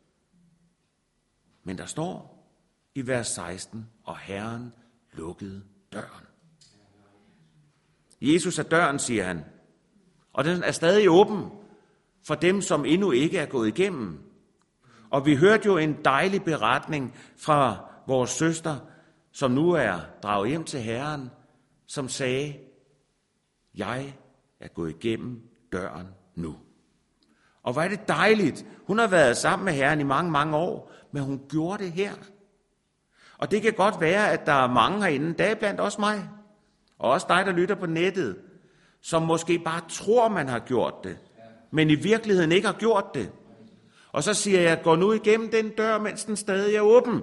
Men der står i vers 16, og Herren lukkede døren. Jesus er døren, siger han, og den er stadig åben for dem, som endnu ikke er gået igennem. Og vi hørte jo en dejlig beretning fra vores søster, som nu er draget hjem til Herren, som sagde, jeg er gået igennem døren nu. Og hvor er det dejligt. Hun har været sammen med Herren i mange, mange år, men hun gjorde det her. Og det kan godt være, at der er mange herinde, der er blandt også mig, og også dig, der lytter på nettet, som måske bare tror, man har gjort det, men i virkeligheden ikke har gjort det. Og så siger jeg, gå nu igennem den dør, mens den stadig er åben.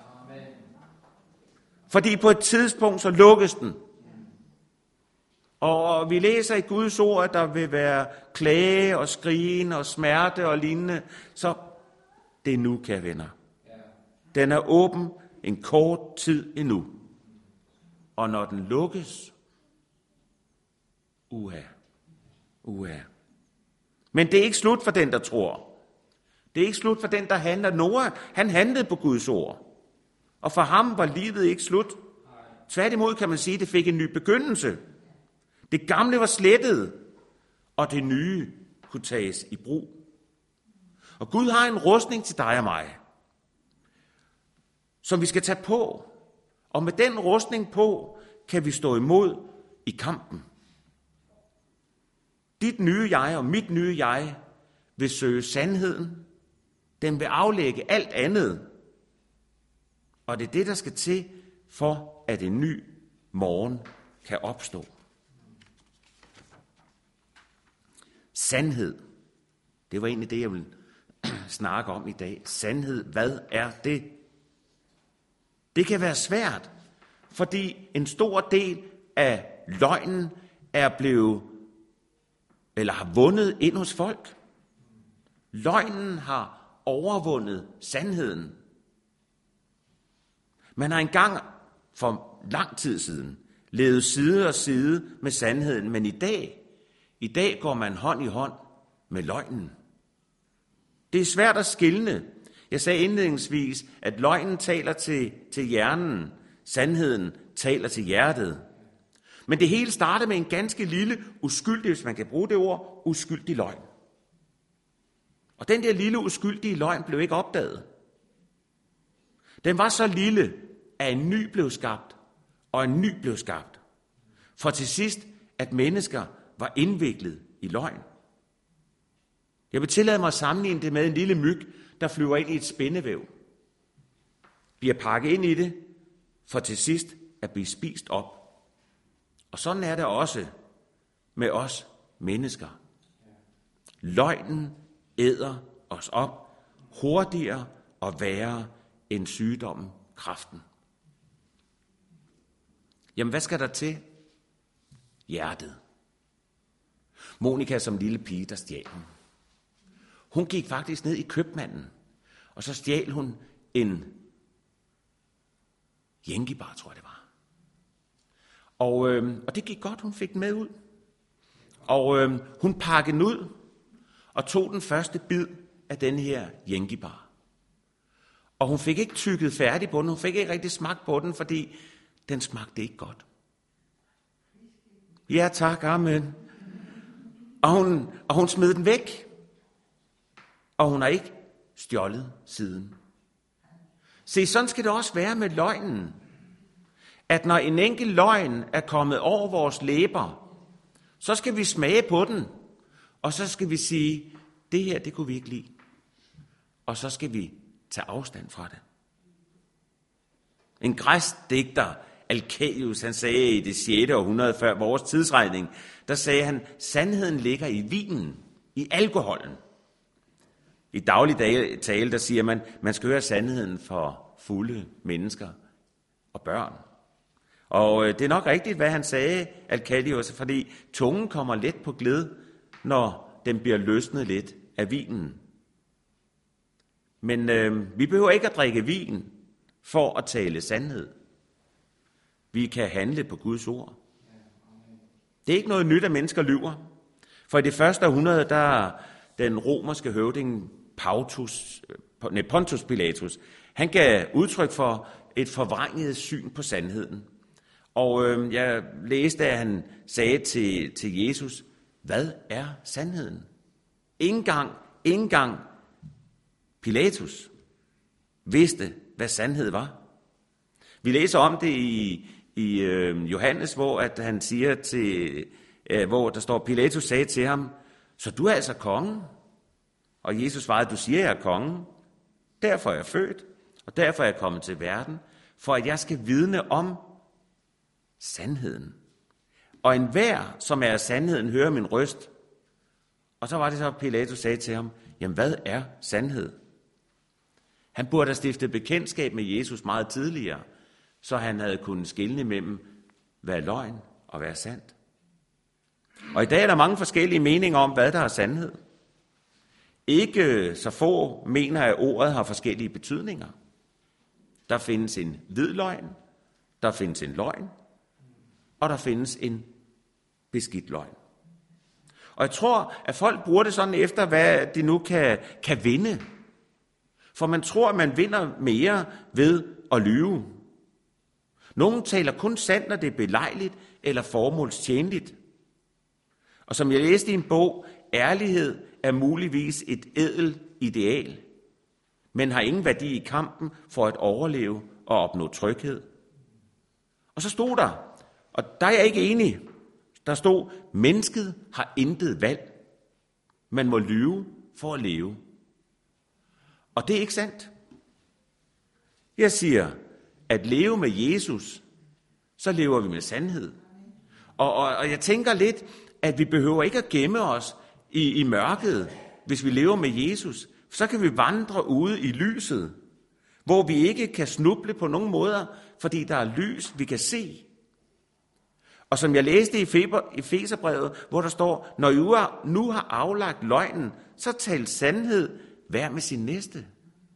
Fordi på et tidspunkt, så lukkes den. Og vi læser i Guds ord, at der vil være klage og skrigen og smerte og lignende. Så det er nu, kære venner. Den er åben en kort tid endnu. Og når den lukkes, uha. Men det er ikke slut for den, der tror. Det er ikke slut for den, der handler. Noah, han handlede på Guds ord. Og for ham var livet ikke slut. Tværtimod kan man sige, at det fik en ny begyndelse. Det gamle var slettet, og det nye kunne tages i brug. Og Gud har en rustning til dig og mig, som vi skal tage på. Og med den rustning på, kan vi stå imod i kampen. Dit nye jeg og mit nye jeg vil søge sandheden. Den vil aflægge alt andet. Og det er det, der skal til, for at en ny morgen kan opstå. Sandhed. Det var egentlig det, jeg ville snakke om i dag. Sandhed, hvad er det? Det kan være svært, fordi en stor del af løgnen er blevet, eller har vundet ind hos folk. Løgnen har overvundet sandheden. Man har engang for lang tid siden levet side og side med sandheden, men i dag går man hånd i hånd med løgnen. Det er svært at skelne. Jeg sagde indledningsvis, at løgnen taler til hjernen, sandheden taler til hjertet. Men det hele startede med en ganske lille, uskyldig, hvis man kan bruge det ord, uskyldig løgn. Og den der lille, uskyldige løgn blev ikke opdaget. Den var så lille, at en ny blev skabt, og en ny blev skabt. For til sidst, at mennesker var indviklet i løgn. Jeg vil tillade mig at sammenligne det med en lille myg, der flyver ind i et spindevæv. Bliver pakket ind i det, for til sidst at blive spist op. Og sådan er det også med os mennesker. Løgnen æder os op hurtigere og værre end sygdommen, kræften. Jamen, hvad skal der til hjertet. Monika som lille pige, der stjal hun. Hun gik faktisk ned i købmanden, og så stjal hun en jænkebar, tror jeg det var. Og det gik godt, hun fik den med ud. Og hun pakkede den ud og tog den første bid af den her jænkebar. Og hun fik ikke tykket færdig på den, hun fik ikke rigtig smagt på den, fordi den smagte ikke godt. Ja tak, amen. Og hun smed den væk. Og hun har ikke stjålet siden. Se, sådan skal det også være med løgnen. At når en enkelt løgn er kommet over vores læber, så skal vi smage på den. Og så skal vi sige, det her, det kunne vi ikke lide. Og så skal vi tage afstand fra det. En græsk digter, Alkaios, han sagde i det 6. århundrede før vores tidsregning, der sagde han, sandheden ligger i vinen, i alkoholen. I daglig tale, der siger man skal høre sandheden for fulde mennesker og børn. Og det er nok rigtigt, hvad han sagde, Alkaios, fordi tungen kommer let på glæd, når den bliver løsnet lidt af vinen. Men vi behøver ikke at drikke vin for at tale sandhed. Vi kan handle på Guds ord. Det er ikke noget nyt, at mennesker lyver. For i det første århundrede, der den romerske høvding Pontius Pilatus, han gav udtryk for et forvrænget syn på sandheden. Og jeg læste, at han sagde til Jesus, hvad er sandheden? Ingen gang Pilatus vidste, hvad sandhed var. Vi læser om det i Johannes, hvor at han siger hvor der står, Pilatus sagde til ham, så du er altså kongen? Og Jesus svarede, du siger, jeg er kongen. Derfor er jeg født, og derfor er jeg kommet til verden, for at jeg skal vidne om sandheden. Og enhver, som er sandheden, hører min røst. Og så var det så, at Pilatus sagde til ham, jamen hvad er sandhed? Han burde have stiftet bekendtskab med Jesus meget tidligere, så han havde kunnet skelne mellem, hvad er løgn og hvad er sandt. Og i dag er der mange forskellige meninger om, hvad der er sandhed. Ikke så få mener, at ordet har forskellige betydninger. Der findes en hvid løgn, der findes en løgn, og der findes en beskidt løgn. Og jeg tror, at folk bruger det sådan efter, hvad de nu kan vinde. For man tror, at man vinder mere ved at lyve. Nogle taler kun sandt, når det er belejligt eller formålstjenligt. Og som jeg læste i en bog, ærlighed er muligvis et ædelt ideal, men har ingen værdi i kampen for at overleve og opnå tryghed. Og så stod der, og der er jeg ikke enig, der stod, mennesket har intet valg. Man må lyve for at leve. Og det er ikke sandt. Jeg siger, at leve med Jesus, så lever vi med sandhed. Og jeg tænker lidt, at vi behøver ikke at gemme os i mørket, hvis vi lever med Jesus. Så kan vi vandre ude i lyset, hvor vi ikke kan snuble på nogen måder, fordi der er lys, vi kan se. Og som jeg læste i Efeserbrevet, hvor der står, når I nu har aflagt løgnen, så tal sandhed hver med sin næste.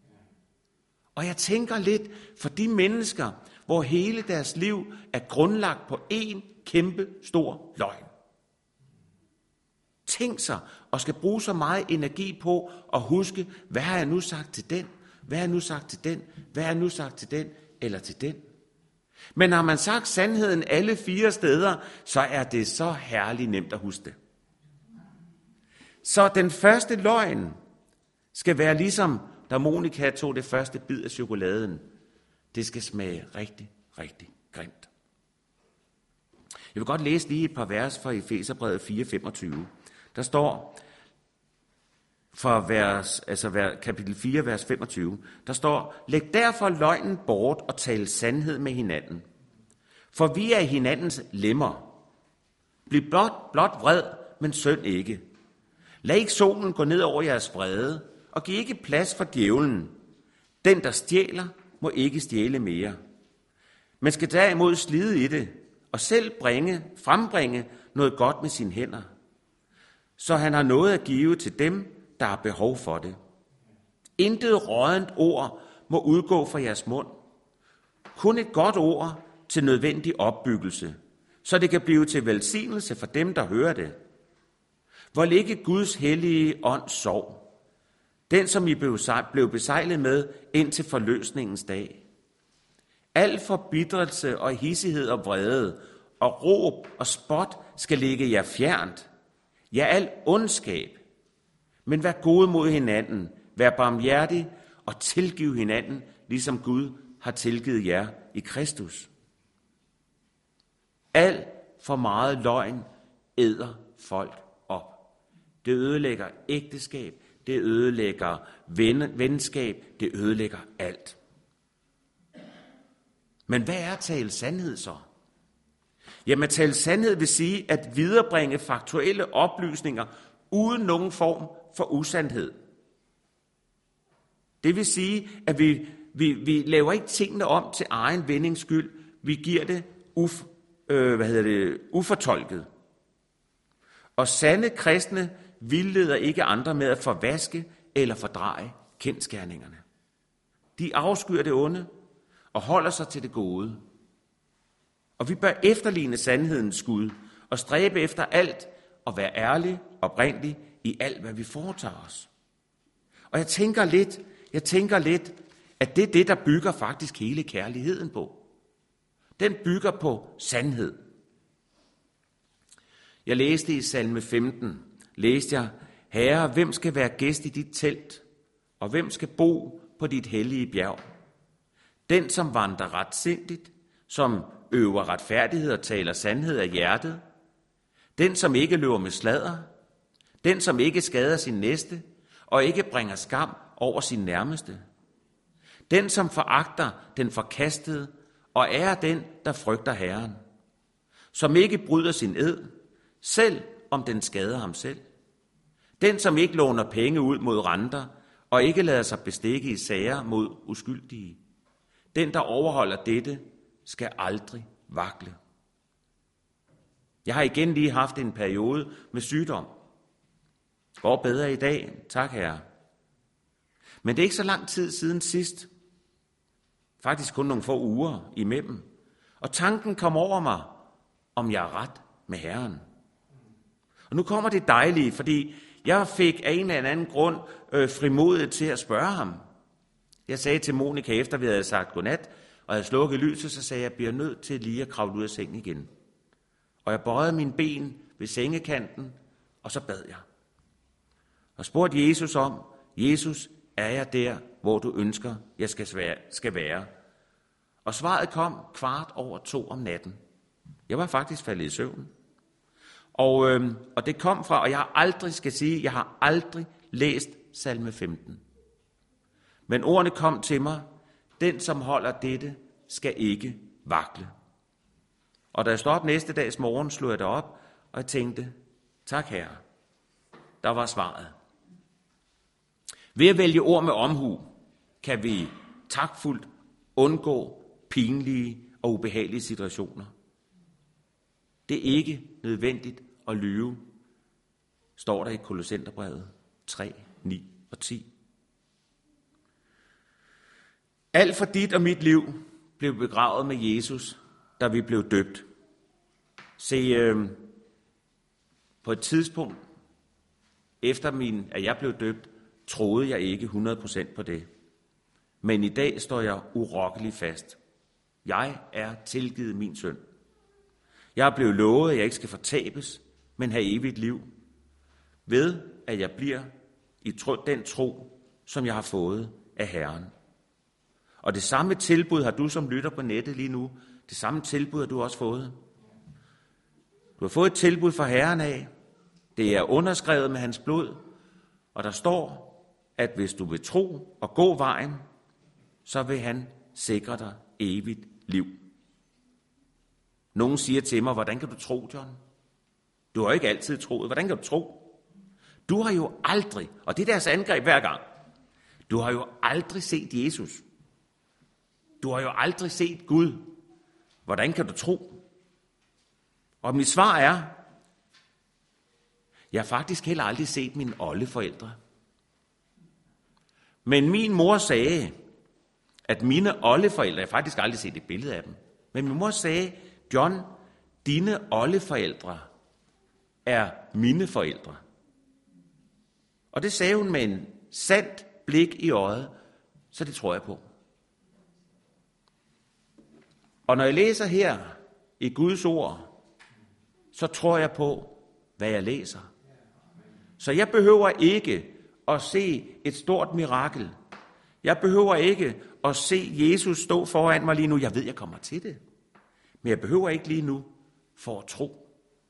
Og jeg tænker lidt for de mennesker, hvor hele deres liv er grundlagt på én kæmpe stor løgn. Tænk sig og skal bruge så meget energi på at huske, hvad har jeg nu sagt til den? Hvad har jeg nu sagt til den? Hvad har jeg nu sagt til den eller til den? Men har man sagt sandheden alle 4 steder, så er det så herligt nemt at huske det. Så den første løgn skal være ligesom, da Monika tog det første bid af chokoladen. Det skal smage rigtig, rigtig grimt. Jeg vil godt læse lige et par vers fra Efeserbrevet 4:25. Der står fra kapitel 4, vers 25, der står, læg derfor løgnen bort og tal sandhed med hinanden. For vi er hinandens lemmer. Bliv blot vred, men synd ikke. Lad ikke solen gå ned over jeres vrede, og giv ikke plads for djævlen. Den, der stjæler, må ikke stjæle mere, men skal derimod slide i det, og selv frembringe noget godt med sine hænder, så han har noget at give til dem, der har behov for det. Intet råddent ord må udgå fra jeres mund. Kun et godt ord til nødvendig opbyggelse, så det kan blive til velsignelse for dem, der hører det. Hvor ligge Guds hellige ånds sorg, den som I blev besejlet med indtil forløsningens dag. Al forbitrelse og hissighed og vrede og råb og spot skal ligge jer fjernt. Ja, al ondskab. Men vær gode mod hinanden, vær barmhjertig og tilgiv hinanden, ligesom Gud har tilgivet jer i Kristus. Al for meget løgn æder folk op. Det ødelægger ægteskab, det ødelægger venskab, det ødelægger alt. Men hvad er at tale sandhed så? Jamen at tale sandhed vil sige at viderebringe faktuelle oplysninger uden nogen form for usandhed. Det vil sige, at vi laver ikke tingene om til egen vindings skyld. Vi giver det ufortolket. Og sande kristne vildleder ikke andre med at forvaske eller fordreje kendsgerningerne. De afskyr det onde og holder sig til det gode. Og vi bør efterligne sandhedens skud og stræbe efter alt og være ærlige og oprigtige i alt, hvad vi foretager os. Og jeg tænker lidt, at det er det, der bygger faktisk hele kærligheden på. Den bygger på sandhed. Jeg læste i salme 15, Herre, hvem skal være gæst i dit telt, og hvem skal bo på dit hellige bjerg? Den, som vandrer retsindigt, som øver retfærdighed og taler sandhed af hjertet, den, som ikke løber med sladder, den, som ikke skader sin næste, og ikke bringer skam over sin nærmeste, den, som foragter den forkastede, og er den, der frygter Herren, som ikke bryder sin ed, selv om den skader ham selv, den, som ikke låner penge ud mod renter, og ikke lader sig bestikke i sager mod uskyldige. Den, der overholder dette, skal aldrig vakle. Jeg har igen lige haft en periode med sygdom. Går bedre i dag, tak Herre. Men det er ikke så lang tid siden sidst. Faktisk kun nogle få uger imellem. Og tanken kom over mig, om jeg er ret med Herren. Og nu kommer det dejlige, fordi jeg fik af en eller anden grund frimodighed til at spørge ham. Jeg sagde til Monika, efter vi havde sagt godnat, og havde slukket lyset, så sagde jeg, at jeg bliver nødt til lige at kravle ud af sengen igen. Og jeg bøjede mine ben ved sengekanten, og så bad jeg. Og spurgte Jesus om, Jesus, er jeg der, hvor du ønsker, jeg skal være? Og svaret kom 2:15 om natten. Jeg var faktisk faldet i søvn. Og det kom fra, og jeg har aldrig læst salme 15. Men ordene kom til mig, den som holder dette, skal ikke vakle. Og da jeg stod op næste dags morgen, slog jeg det op, og jeg tænkte, tak Herre, der var svaret. Ved at vælge ord med omhu, kan vi takfuldt undgå pinlige og ubehagelige situationer. Det er ikke nødvendigt at lyve, står der i Kolossenterbrevet 3, 9 og 10. Alt for dit og mit liv blev begravet med Jesus, da vi blev døbt. Se, på et tidspunkt, efter at jeg blev døbt, troede jeg ikke 100% på det. Men i dag står jeg urokkelig fast. Jeg er tilgivet min synd. Jeg er blevet lovet, at jeg ikke skal fortabes, men have evigt liv. Ved, at jeg bliver i den tro, som jeg har fået af Herren. Og det samme tilbud har du, som lytter på nettet lige nu. Det samme tilbud har du også fået. Du har fået et tilbud fra Herren af. Det er underskrevet med hans blod. Og der står, at hvis du vil tro og gå vejen, så vil han sikre dig evigt liv. Nogen siger til mig, hvordan kan du tro, John? Du har ikke altid troet. Hvordan kan du tro? Du har jo aldrig, og det er deres angreb hver gang, du har jo aldrig set Jesus. Du har jo aldrig set Gud. Hvordan kan du tro? Og mit svar er, jeg har faktisk heller aldrig set mine oldeforældre. Men min mor sagde, at mine oldeforældre, jeg har faktisk aldrig set et billede af dem, men min mor sagde, John, dine oldeforældre er mine forældre. Og det sagde hun med en sandt blik i øjet, så det tror jeg på. Og når jeg læser her i Guds ord, så tror jeg på, hvad jeg læser. Så jeg behøver ikke at se et stort mirakel. Jeg behøver ikke at se Jesus stå foran mig lige nu. Jeg ved, jeg kommer til det. Men jeg behøver ikke lige nu for at tro.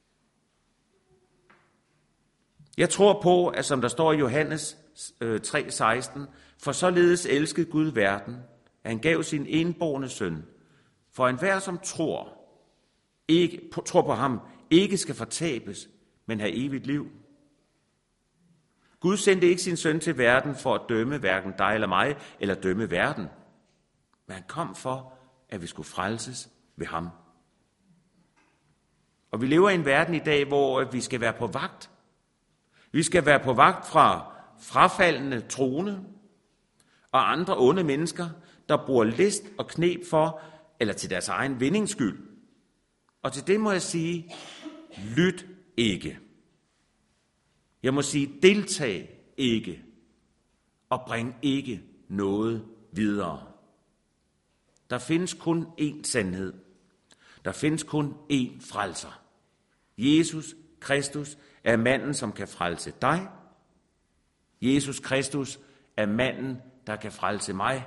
Jeg tror på, at som der står i Johannes 3:16, for således elskede Gud verden, at han gav sin enbårne søn, for enhver som tror på ham, ikke skal fortabes, men have evigt liv. Gud sendte ikke sin søn til verden for at dømme hverken dig eller mig, eller dømme verden. Men han kom for, at vi skulle frelses ved ham. Og vi lever i en verden i dag, hvor vi skal være på vagt. Vi skal være på vagt fra frafaldende troende og andre onde mennesker, der bruger list og kneb for, eller til deres egen vindings skyld. Og til det må jeg sige, lyt ikke. Jeg må sige, deltag ikke, og bring ikke noget videre. Der findes kun én sandhed. Der findes kun én frelser. Jesus Kristus er manden, som kan frelse dig. Jesus Kristus er manden, der kan frelse mig.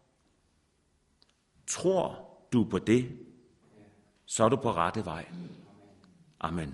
Tror du på det, så er du på rette vej. Amen.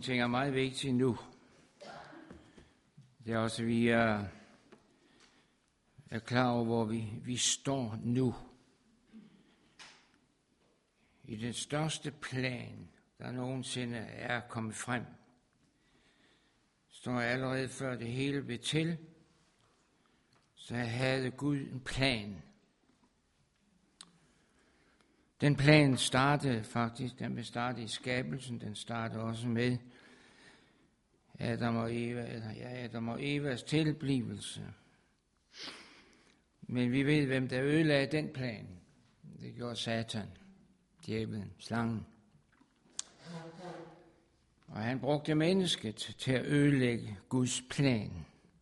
ting er meget vigtige nu. Det er også, at vi er klar over, hvor vi står nu. I den største plan, der nogensinde er kommet frem, står allerede før det hele blev til, så havde Gud en plan. Den plan startede faktisk, den startede i skabelsen, den startede også med Adam og Evas tilblivelse. Men vi ved, hvem der ødelagde den plan. Det gjorde Satan, djævlen, slangen. Og han brugte mennesket til at ødelægge Guds plan.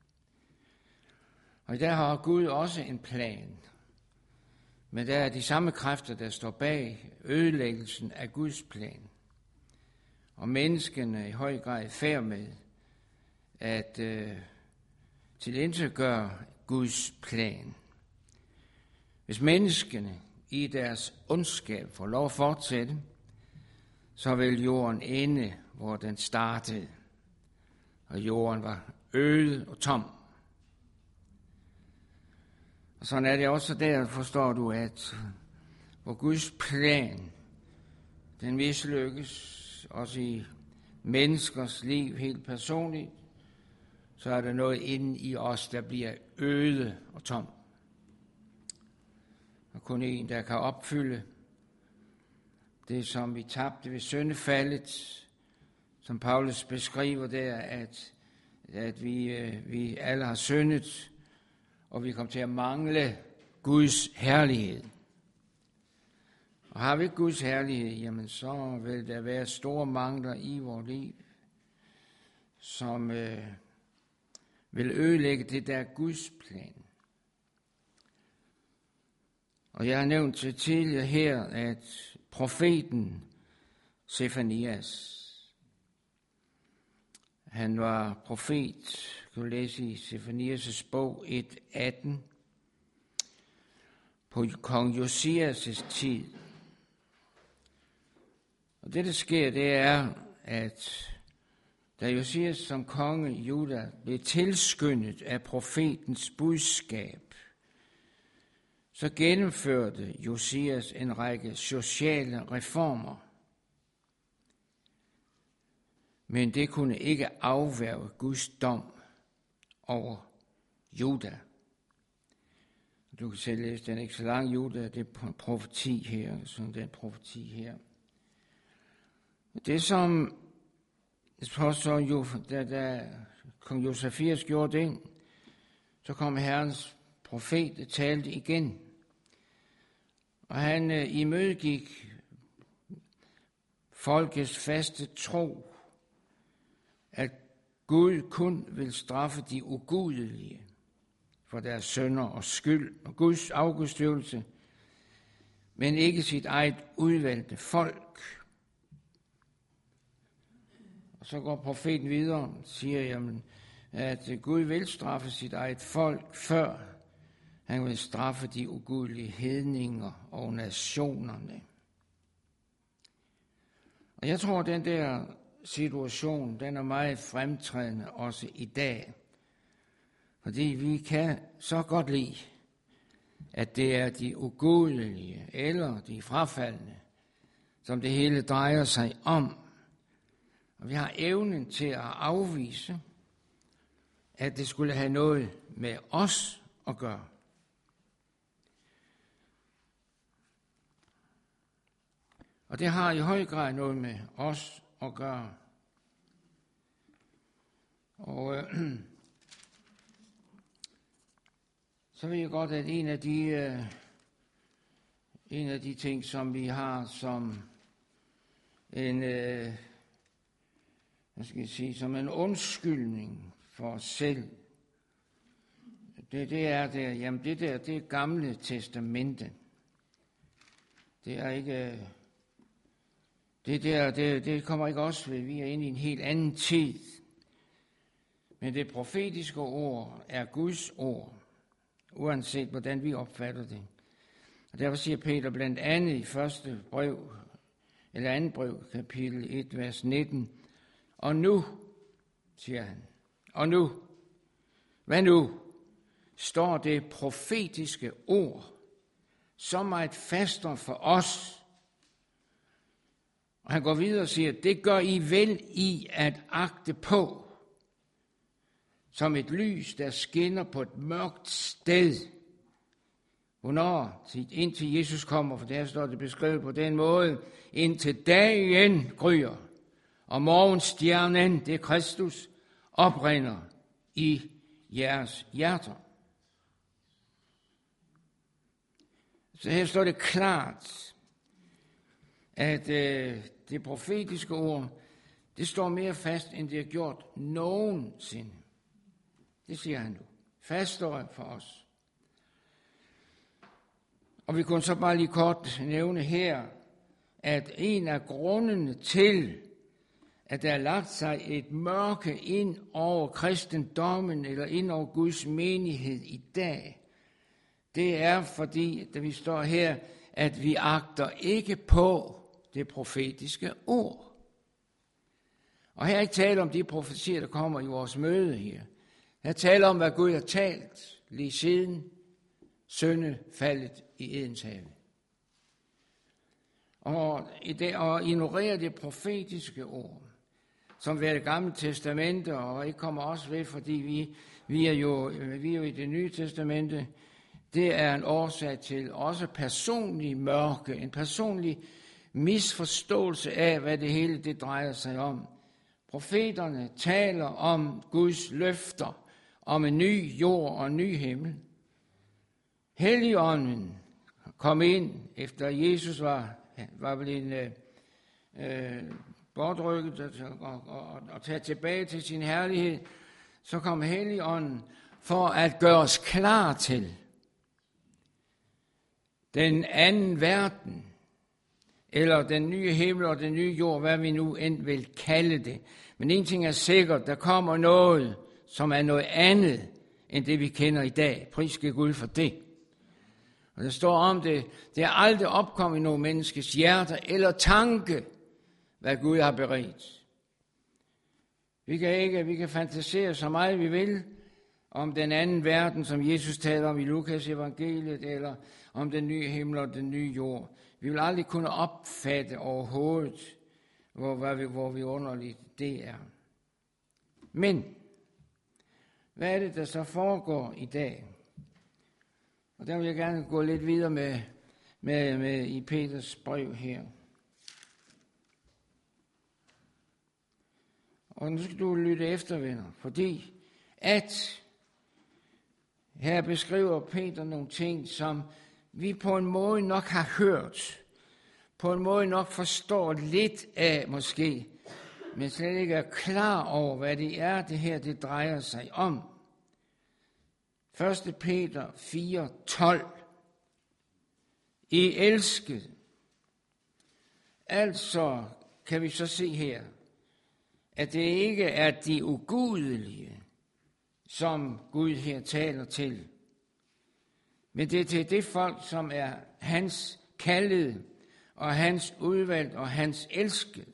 Og der har Gud også en plan. Men der er de samme kræfter, der står bag ødelæggelsen af Guds plan. Og menneskene er i høj grad færd med at tilintetgøre Guds plan. Hvis menneskene i deres ondskab får lov at fortsætte, så vil jorden ende, hvor den startede. Og jorden var øde og tom. Og sådan er det også der, forstår du, at hvor Guds plan, den mislykkes, også i menneskers liv helt personligt, så er der noget inde i os, der bliver øde og tom. Og kun en, der kan opfylde det, som vi tabte ved syndefaldet, som Paulus beskriver der, at vi alle har syndet, og vi kommer til at mangle Guds herlighed. Og har vi ikke Guds herlighed, jamen så vil der være store mangler i vores liv, som vil ødelægge det der Guds plan. Og jeg har nævnt til tidligere her, at profeten Sefanias, han var profet, kan du læse i Sefanias' bog 1:18, på kong Josias' tid. Og det, der sker, det er, at da Josias som konge i Juda blev tilskyndet af profetens budskab, så gennemførte Josias en række sociale reformer. Men det kunne ikke afværge Guds dom over Juda. Du kan selv læse, den er ikke så lang, Juda, det er profeti her, sådan den profeti her. Det som, da kong Josaphias gjorde det, så kom Herrens profet og talte igen. Og han imødegik folkets faste tro, at Gud kun vil straffe de ugudelige for deres synder og skyld og Guds afgudstyrkelse, men ikke sit eget udvalgte folk. Og så går profeten videre og siger, jamen, at Gud vil straffe sit eget folk, før han vil straffe de ugudelige hedninger og nationerne. Og jeg tror, at den der situation, den er meget fremtrædende også i dag. Fordi vi kan så godt lide, at det er de ugudelige eller de frafaldne, som det hele drejer sig om. Og vi har evnen til at afvise, at det skulle have noget med os at gøre. Og det har i høj grad noget med os at gøre. Og så ved jeg godt, at en af de ting, som vi har som en, som en undskyldning for os selv, det er Gamle Testamente. Det er ikke, det kommer ikke også ved, vi er inde i en helt anden tid. Men det profetiske ord er Guds ord, uanset hvordan vi opfatter det. Og derfor siger Peter blandt andet i andet brev, kapitel 1, vers 19, Og nu, siger han, og nu, hvad nu, står det profetiske ord så meget fastere for os. Og han går videre og siger, det gør I vel i at agte på, som et lys, der skinner på et mørkt sted. Hvornår? Indtil Jesus kommer, for der står det beskrevet på den måde, indtil dagen gryer, og morgenstjernen, det er Kristus, oprinder i jeres hjerter. Så her står det klart, at det profetiske ord, det står mere fast, end det har gjort nogensinde. Det siger han nu. Fastere for os. Og vi kunne så bare lige kort nævne her, at en af grundene til, at der er lagt sig et mørke ind over kristendommen, eller ind over Guds menighed i dag, det er fordi, da vi står her, at vi agter ikke på det profetiske ord. Og her er ikke tale om de profetier, der kommer i vores møde her. Her taler om, hvad Gud har talt lige siden syndefaldet i Edenshavet. Og ignorere det profetiske ord, som ved det gamle testamente, og ikke kommer også ved, fordi vi er jo i det nye testamente, det er en årsag til også personlig mørke, en personlig misforståelse af, hvad det hele det drejer sig om. Profeterne taler om Guds løfter, om en ny jord og en ny himmel. Helligånden kom ind, efter Jesus var blevet bortrykket og taget tilbage til sin herlighed, så kom Helligånden for at gøre os klar til den anden verden, eller den nye himmel og den nye jord, hvad vi nu end vil kalde det. Men en ting er sikkert, der kommer noget, som er noget andet, end det vi kender i dag. Pris skal Gud for det. Og der står om det, det er aldrig opkommet i nogen menneskes hjerter eller tanke, hvad Gud har beredt. Vi kan fantasere så meget vi vil om den anden verden, som Jesus taler om i Lukas evangeliet, eller om den nye himmel og den nye jord. Vi vil aldrig kunne opfatte overhovedet, hvor vi underligt det er. Men, hvad er det, der så foregår i dag? Og der vil jeg gerne gå lidt videre med i Peters brev her. Og nu skal du lytte efter, venner, fordi at her beskriver Peter nogle ting, som vi på en måde nok har hørt, på en måde nok forstår lidt af måske, men slet ikke er klar over, hvad det er, det her det drejer sig om. 1. Peter 4:12. I elskede. Altså kan vi så se her, at det ikke er de ugudelige, som Gud her taler til, men det er til det folk, som er hans kaldede, og hans udvalgt, og hans elskede.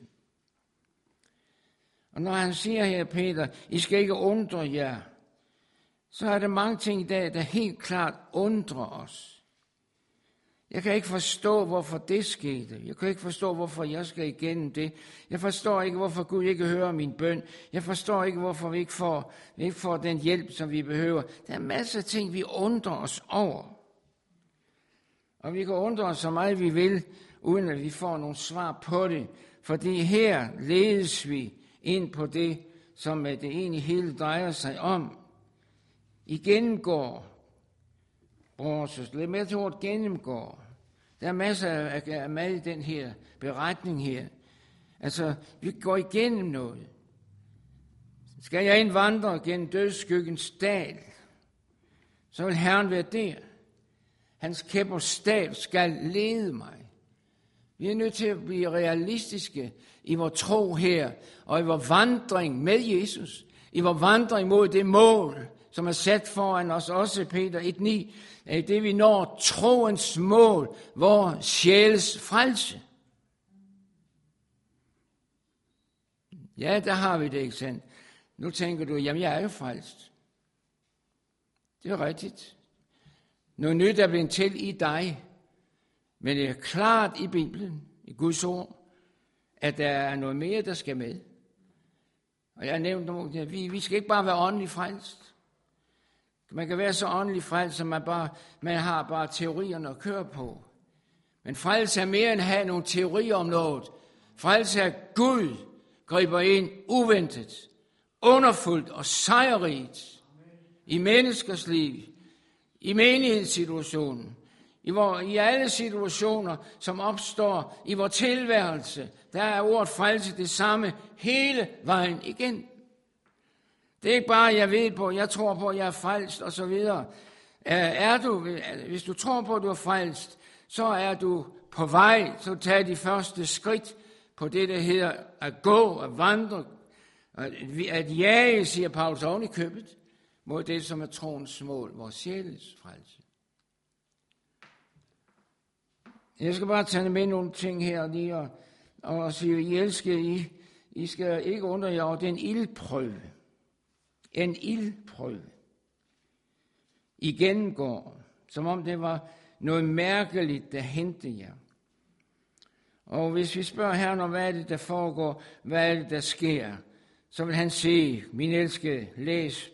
Og når han siger her, Peter, I skal ikke undre jer, så er der mange ting i dag, der helt klart undrer os. Jeg kan ikke forstå, hvorfor det skete. Jeg kan ikke forstå, hvorfor jeg skal igennem det. Jeg forstår ikke, hvorfor Gud ikke hører min bøn. Jeg forstår ikke, hvorfor vi ikke får den hjælp, som vi behøver. Der er masser af ting, vi undrer os over. Og vi kan undre os så meget, vi vil, uden at vi får nogle svar på det. Fordi her ledes vi ind på det, som det egentlig hele drejer sig om. I gennemgår, lidt mere til ordet gennemgår. Der er masser af mad i den her beretning her. Altså, vi går igennem noget. Skal jeg indvandre gennem dødsskyggens dal, så vil Herren være der. Hans kæp og stav skal lede mig. Vi er nødt til at blive realistiske i vores tro her, og i vores vandring med Jesus, i vores vandring mod det mål, som er sat foran os også, Peter 1:9, det vi når troens mål, vores sjæles frelse. Ja, der har vi det, ikke sandt? Nu tænker du, jamen jeg er jo frelst. Det er rigtigt. Noget nyt er blevet til i dig. Men det er klart i Bibelen, i Guds ord, at der er noget mere, der skal med. Og jeg har nævnt nogle, at vi skal ikke bare være åndelig frelst. Man kan være så åndelig frelst, at man har bare teorierne at køre på. Men frelse er mere end at have nogle teorier om noget. Frelse er Gud griber ind uventet, underfuldt og sejrigt i menneskers liv, i menighedssituationen, i alle situationer, som opstår i vores tilværelse. Der er ordet frelse det samme hele vejen igen. Det er ikke bare, jeg ved på, jeg tror på, jeg er frelst og så videre. Hvis du tror på, at du er frelst, så er du på vej, så tag de første skridt på det, der hedder at gå, at vandre, at jage, siger Paulus oven i købet, mod det, som er troens mål, vores sjæles frelse. Jeg skal bare tage med nogle ting her lige og sige, I elsker, I skal ikke undre jer over, det er en ildprøve. En ildprøve. I gennemgår, som om det var noget mærkeligt, der hentede jer. Og hvis vi spørger Herren om, hvad er det, der foregår, hvad er det, der sker, så vil han sige, min elskede, læs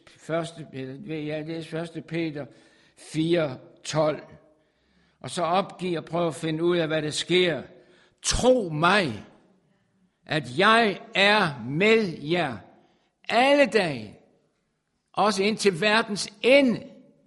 1. Peter 4:12. Og så opgiv og prøv at finde ud af, hvad der sker. Tro mig, at jeg er med jer alle dage, også indtil verdens ende.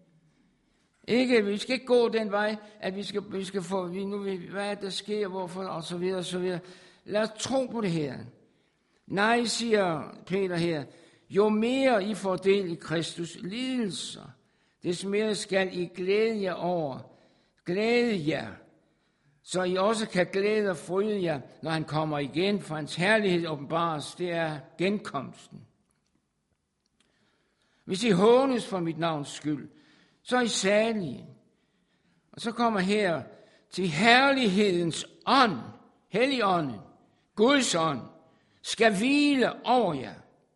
Vi skal ikke gå den vej, at vi skal få, hvad er der sker, hvorfor, og så videre, og så videre. Lad os tro på det her. Nej, siger Peter her, jo mere I får del i Kristus lidelser, des mere skal I glæde jer, så I også kan glæde og fryde jer, når han kommer igen, for hans herlighed åbenbares, det er genkomsten. Hvis I hånes for mit navns skyld, så er I salige. Og så kommer her til herlighedens ånd, Helligånden, Guds ånd, skal hvile over jer.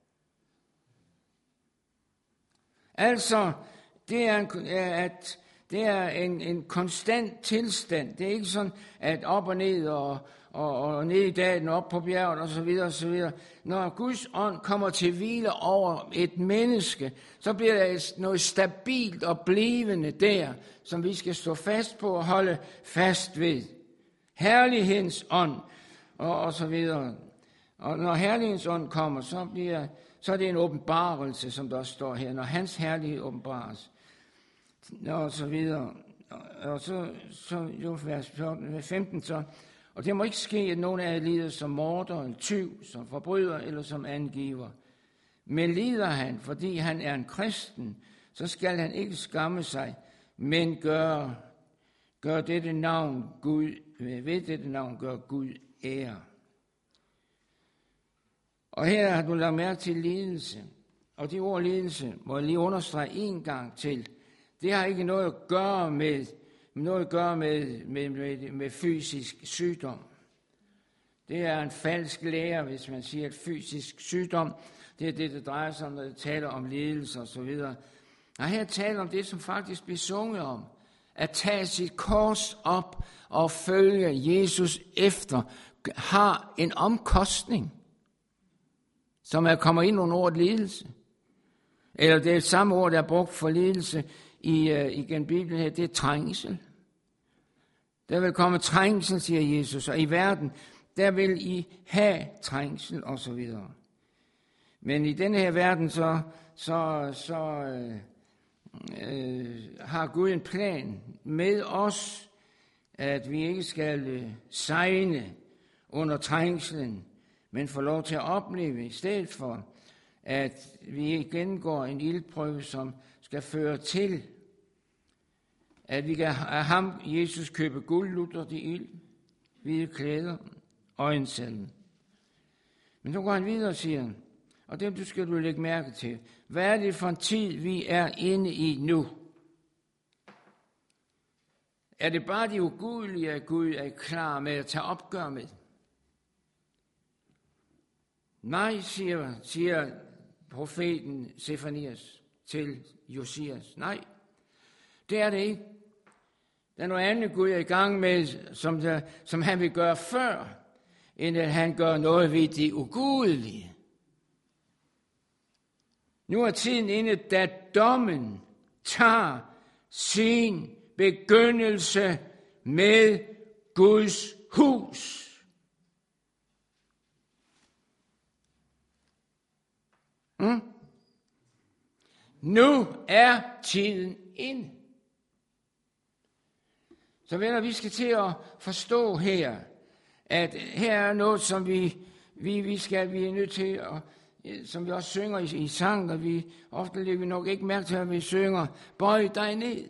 Altså, det er en konstant tilstand. Det er ikke sådan, at op og ned og ned i dagen, op på bjerget og så videre og så videre. Når Guds ånd kommer til hvile over et menneske, så bliver der noget stabilt og blivende der, som vi skal stå fast på og holde fast ved. Herlighedens ånd og så videre. Og når herlighedens ånd kommer, så er det en åbenbarelse, som der står her. Når hans herlighed åbenbares, og så videre. Og så jo vers 15 så. Og det må ikke ske, at nogen af jer lider som morder, eller tyv, som forbryder eller som angiver. Men lider han, fordi han er en kristen, så skal han ikke skamme sig, men gør dette navn Gud, ved dette navn gør Gud ære. Og her har du lagt mærke til lidelse. Og det ord lidelse må jeg lige understrege en gang til. Det har ikke noget at gøre med fysisk sygdom. Det er en falsk lære, hvis man siger, at fysisk sygdom, det er det, der drejer sig om, når det taler om lidelse og så videre. Og her taler om det, som faktisk bliver sunget om. At tage sit kors op og følge Jesus efter, har en omkostning, som kommer ind under ordet lidelse. Eller det er samme ord, der er brugt for lidelse igen Bibelen her, det er trængsel. Der vil komme trængsel, siger Jesus, og i verden, der vil I have trængsel og så videre. Men i denne her verden, har Gud en plan med os, at vi ikke skal segne under trængslen, men få lov til at opleve i stedet for, at vi gennemgår en ildprøve, som skal føre til, at vi kan af ham, Jesus, købe guld, lutter i ild, hvide klæder og en salve. Men så går han videre og siger, og det skal du lægge mærke til, hvad er det for en tid, vi er inde i nu? Er det bare de ugudelige, at Gud er klar med at tage opgør med? Nej, siger profeten Sefanias til Josias. Nej, det er det ikke. Der er noget andet, Gud er i gang med, som han vil gøre før, end at han gør noget ved det ugudelige. Nu er tiden inde, da dommen tager sin begyndelse med Guds hus. Nu er tiden inde. Så venner, vi skal til at forstå her, at her er noget, som vi er nødt til at, som vi også synger i sang, og vi ofte lægger vi nok ikke mærke til, at vi synger, bøj dig ned.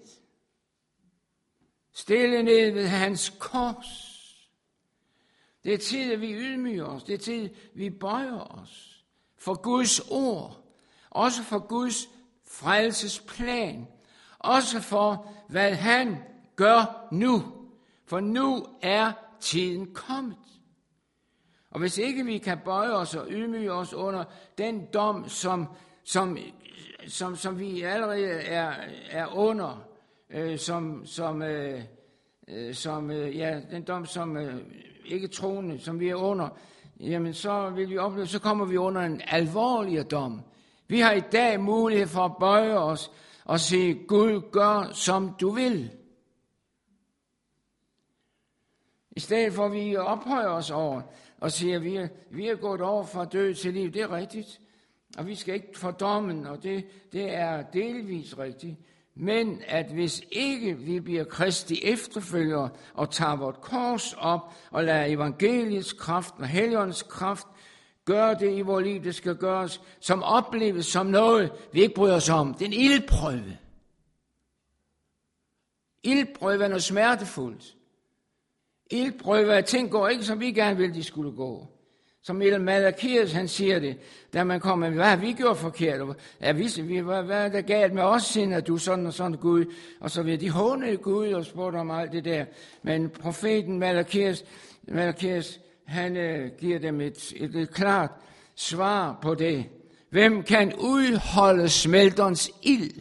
Stille ned ved hans kors. Det er tid, at vi ydmyger os. Det er tid, vi bøjer os for Guds ord. Også for Guds frelsesplan. Også for, hvad han gør nu. For nu er tiden kommet. Og hvis ikke vi kan bøje os og ydmyge os under den dom, som vi allerede er under, den dom, som ikke troende, som vi er under, jamen så vil vi opleve, så kommer vi under en alvorligere dom. Vi har i dag mulighed for at bøje os og sige, Gud, gør som du vil. I stedet for, at vi ophøjer os over og siger, at vi er gået over fra død til liv. Det er rigtigt. Og vi skal ikke fordomme, og det er delvis rigtigt. Men at hvis ikke vi bliver Kristi efterfølgere og tager vort kors op og lader evangeliets kraft og Helligåndens kraft gøre det i vores liv, det skal gøres, som opleves som noget, vi ikke bryder os om. Det er en ildprøve. Ildprøve er noget smertefuldt. Ildprøve af ting går ikke, som vi gerne ville, de skulle gå. Som Malakias, han siger det, da man kommer, hvad har vi gjort forkert? Hvad er der galt med os, siden at du sådan og sådan Gud? Og så vil de håne Gud og spurgte om alt det der. Men profeten Malakias, han giver dem et klart svar på det. Hvem kan udholde smelterens ild?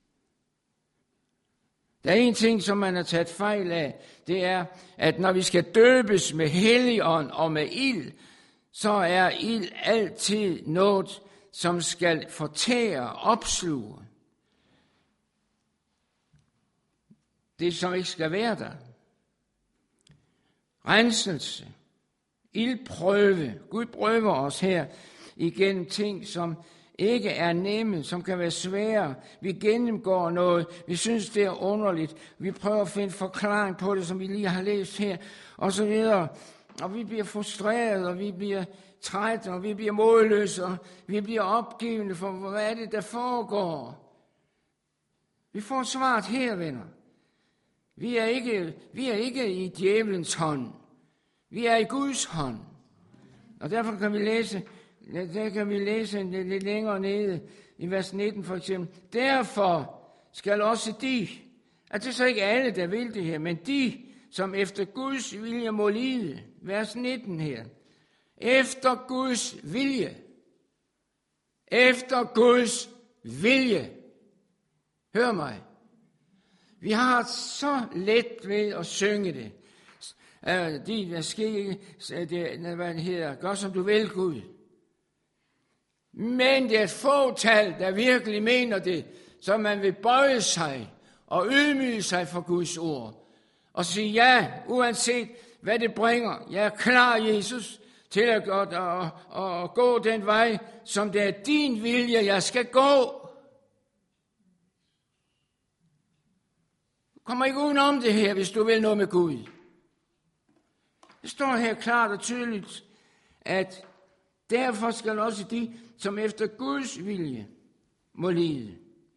Der er en ting, som man har taget fejl af. Det er, at når vi skal døbes med Helligånd og med ild, så er ild altid noget, som skal fortære, opsluge. Det, som ikke skal være der. Renselse. Ildprøve. Gud prøver os her igennem ting, som ikke er nemme, som kan være svære. Vi gennemgår noget, vi synes, det er underligt. Vi prøver at finde forklaring på det, som vi lige har læst her, og så videre. Og vi bliver frustreret, og vi bliver trætte, og vi bliver modløse, og vi bliver opgivende for, hvad er det, der foregår. Vi får svaret her, venner. Vi er ikke i djævelens hånd. Vi er i Guds hånd. Og derfor kan vi læse lidt længere nede i vers 19 for eksempel. Derfor skal også de, at det er så ikke alle, der vil det her, men de, som efter Guds vilje må lide. Vers 19 her. Efter Guds vilje. Efter Guds vilje. Hør mig. Vi har så let ved at synge det. Gør som du vil, Gud. Men det er et fåtal, der virkelig mener det, så man vil bøje sig og ydmyge sig for Guds ord. Og sige ja, uanset hvad det bringer. Jeg er klar, Jesus, til at gå den vej, som det er din vilje, jeg skal gå. Du kommer ikke udenom det her, hvis du vil noget med Gud. Det står her klart og tydeligt, at derfor skal også de, som efter Guds vilje må lide.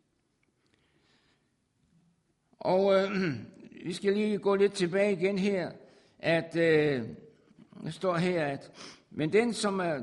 Og vi skal lige gå lidt tilbage igen her, at der står her, at men den som er,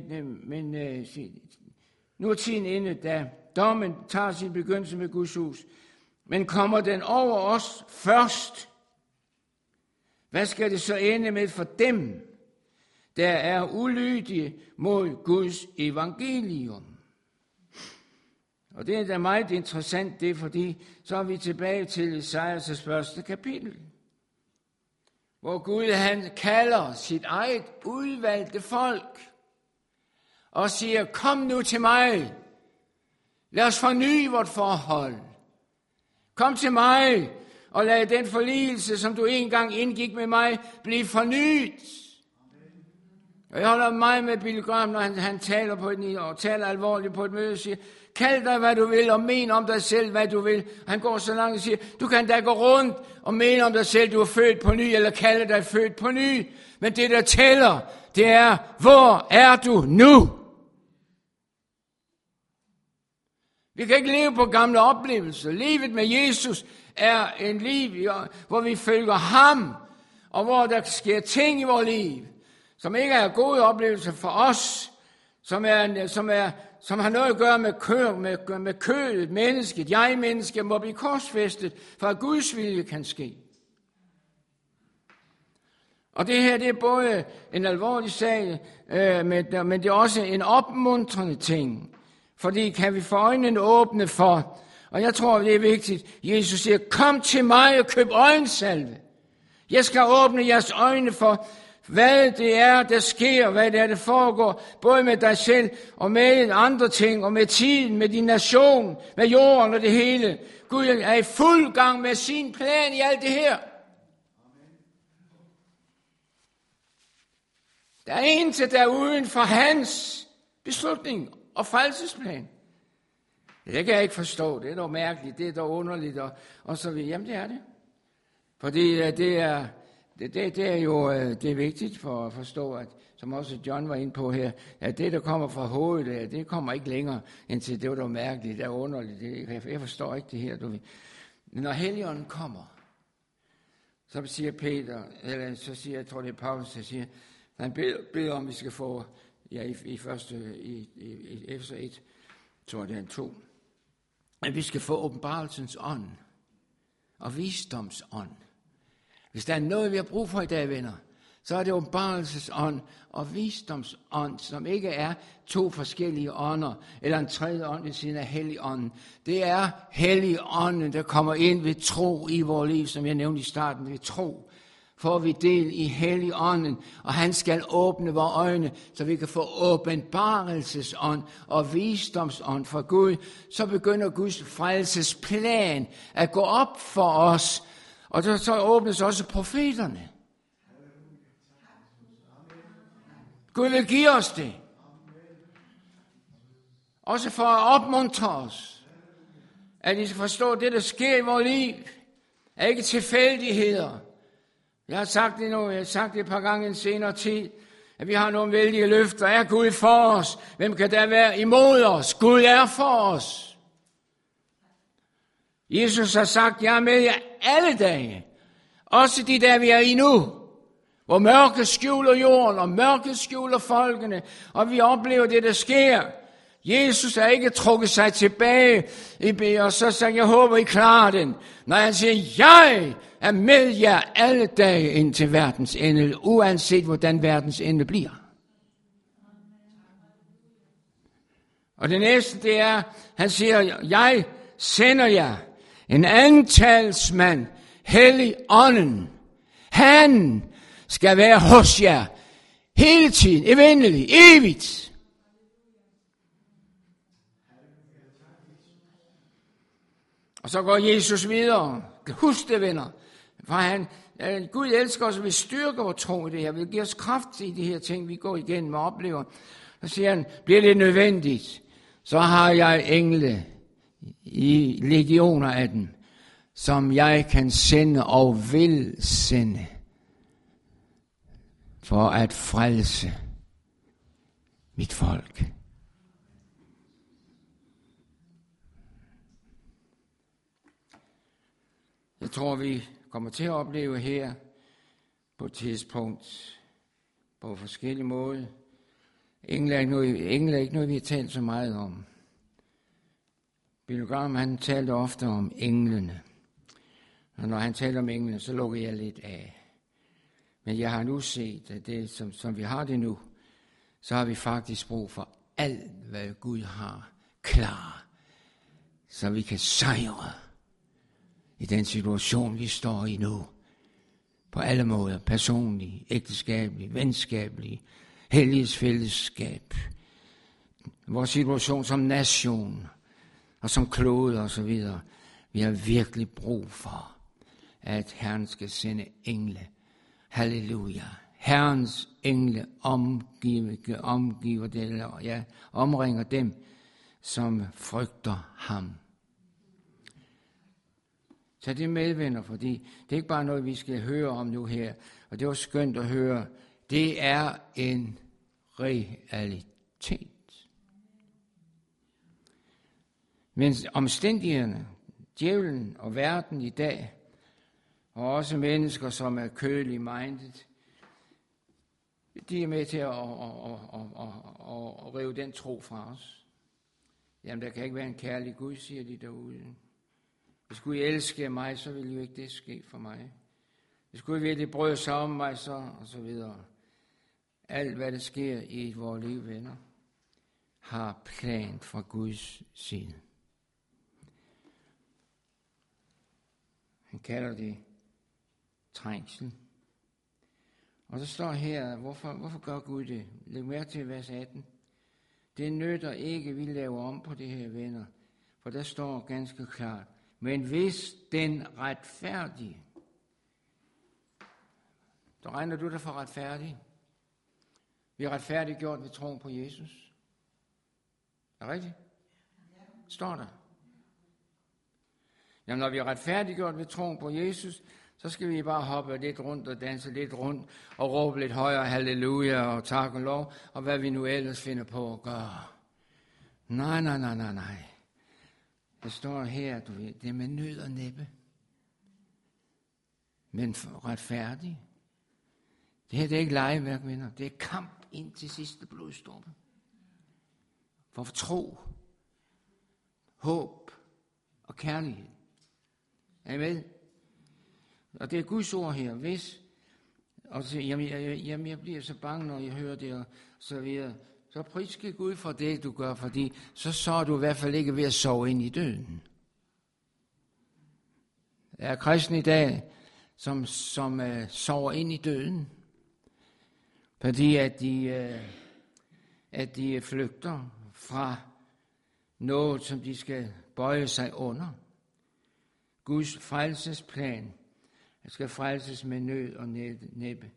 nu er tiden inde, da dommen tager sin begyndelse med Guds hus, men kommer den over os først? Hvad skal det så ende med for dem, der er ulydige mod Guds evangelium. Og det er da meget interessant, det er fordi, så er vi tilbage til Esajas første kapitel, hvor Gud han kalder sit eget udvalgte folk og siger, kom nu til mig, lad os forny vort forhold. Kom til mig, og lad den forligelse, som du engang indgik med mig, blive fornyet. Og jeg holder meget med Billy Graham, når han taler på og taler alvorligt på et møde og siger, kald dig, hvad du vil, og men om dig selv, hvad du vil. Han går så langt og siger, du kan da gå rundt og mene om dig selv, du er født på ny, eller kalde dig født på ny. Men det, der tæller, det er, hvor er du nu? Vi kan ikke leve på gamle oplevelser. Livet med Jesus er en liv, hvor vi følger ham, og hvor der sker ting i vores liv, som ikke er gode oplevelser for os, som har noget at gøre med kødet, mennesket. Jeg-mennesket må blive korsfæstet, for at Guds vilje kan ske. Og det her, det er både en alvorlig sag, men det er også en opmuntrende ting. Fordi kan vi få øjnene åbne for, og jeg tror, det er vigtigt, Jesus siger, kom til mig og køb øjensalve. Jeg skal åbne jeres øjne for, hvad det er, der sker, hvad det er, der foregår, både med dig selv og med andre ting, og med tiden, med din nation, med jorden og det hele. Gud er i fuld gang med sin plan i alt det her. Der er intet der uden for hans beslutning og frelsesplan. Det kan jeg ikke forstå. Det er dog mærkeligt, det er dog underligt, og så videre. Jamen det er det. Fordi det er jo det er vigtigt for at forstå, at, som også John var inde på her, at det, der kommer fra hovedet, det kommer ikke længere, indtil det var dog mærkeligt, det er underligt. Jeg forstår ikke det her. Når Helligånden kommer, så siger Peter, eller så siger, jeg tror det er Paulus, der siger, han beder om, vi skal få, i Efeser 1, tror det er 2, at vi skal få åbenbarelsens ånd og visdomsånd. Hvis der er noget, vi har brug for i dag, venner, så er det åbenbarelsesånd og visdomsånd, som ikke er to forskellige ånder, eller en tredje ånd ved siden af Helligånden. Det er Helligånden, der kommer ind ved tro i vores liv, som jeg nævnte i starten, ved tro. Får vi del i Helligånden, og han skal åbne vores øjne, så vi kan få åbenbarelsesånd og visdomsånd fra Gud, så begynder Guds frelsesplan at gå op for os, og så åbnes også profeterne. Gud vil give os det. Også for at opmuntre os, at vi skal forstå, at det, der sker i vores liv, er ikke tilfældigheder. Jeg har sagt det nu, jeg har sagt det et par gange i en senere tid, at vi har nogle vældige løfter. Er Gud for os? Hvem kan der være imod os? Gud er for os. Jesus har sagt, jeg er med jer alle dage. Også de dage, vi er i nu. Hvor mørket skjuler jorden, og mørket skjuler folkene. Og vi oplever det, der sker. Jesus har ikke trukket sig tilbage og så sagt, jeg håber, I klarer den. Når han siger, jeg er med jer alle dage ind til verdens ende, uanset hvordan verdens ende bliver. Og det næste, det er, han siger, jeg sender jer en anden talsmand, Helligånden. Han skal være hos jer hele tiden, evindeligt, evigt. Og så går Jesus videre. Husk det, venner. For Gud elsker os, og vil styrke vores tro i det her. Vil give os kraft i de her ting, vi går igennem og oplever. Så siger han, bliver det nødvendigt, så har jeg engle i legioner af dem, som jeg kan sende og vil sende, for at frelse mit folk. Jeg tror, vi kommer til at opleve her på et tidspunkt på forskellige måder. Engle er ikke noget, vi har talt så meget om. Billy Graham, han talte ofte om englene. Og når han talte om englene, så lukker jeg lidt af. Men jeg har nu set, at det, som vi har det nu, så har vi faktisk brug for alt, hvad Gud har klar, så vi kan sejre i den situation, vi står i nu. På alle måder, personlig, ægteskabelig, venskabelig, hellighedsfællesskab, vores situation som nation og som klode og så videre. Vi har virkelig brug for, at Herren skal sende engle. Halleluja. Herrens engle omringer dem, som frygter ham. Så det med, venner, fordi det er ikke bare noget, vi skal høre om nu her, og det var skønt at høre. Det er en realitet. Men omstændighederne, djævlen og verden i dag, og også mennesker, som er kødeligt minded, de er med til at rive den tro fra os. Jamen, der kan ikke være en kærlig Gud, siger de derude. Hvis Gud elsker mig, så vil jo ikke det ske for mig. Hvis Gud virkelig brød sig om mig, så og så videre. Alt, hvad der sker i vores liv, venner, har plan fra Guds side. Han kalder det trængsel. Og så står her, hvorfor gør Gud det? Læg mærke til vers 18. Det nytter ikke, vi laver om på det her, venner. For der står ganske klart, men hvis den retfærdige, så regner du dig for retfærdig. Vi er retfærdiggjort ved troen på Jesus. Er det rigtigt? Står der. Jamen, når vi er retfærdiggjort ved troen på Jesus, så skal vi bare hoppe lidt rundt og danse lidt rundt og råbe lidt højere halleluja og tak og lov, og hvad vi nu ellers finder på at gøre. Nej. Det står her, du ved, det er med nød og næppe. Men retfærdig. Det her det er ikke legeværk, venner. Det er kamp ind til sidste blodsdråbe. For tro, håb og kærlighed. Er I med? Og det er Guds ord her. Hvis, og så, jamen, jeg bliver så bange, når jeg hører det og så videre. Så priske Gud for det, du gør, fordi så er du i hvert fald ikke ved at sove ind i døden. Der er kristne i dag, som sover ind i døden, fordi at de flygter fra noget, som de skal bøje sig under. Guds frelsesplan skal frelses med nød og næppe.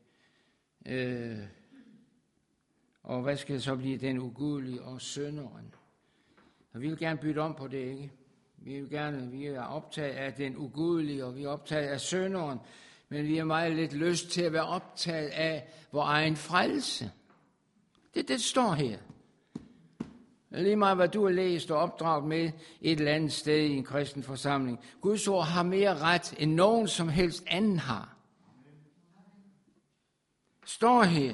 Og hvad skal det så blive? Den ugudelige og synderen. Og vi vil gerne bytte om på det, ikke? Vi er optaget af den ugudelige, og vi er optaget af synderen, men vi har meget lidt lyst til at være optaget af vores egen frelse. Det står her. Lige meget hvad du har læst og opdraget med et eller andet sted i en kristen forsamling. Guds ord har mere ret end nogen som helst anden har. Står her.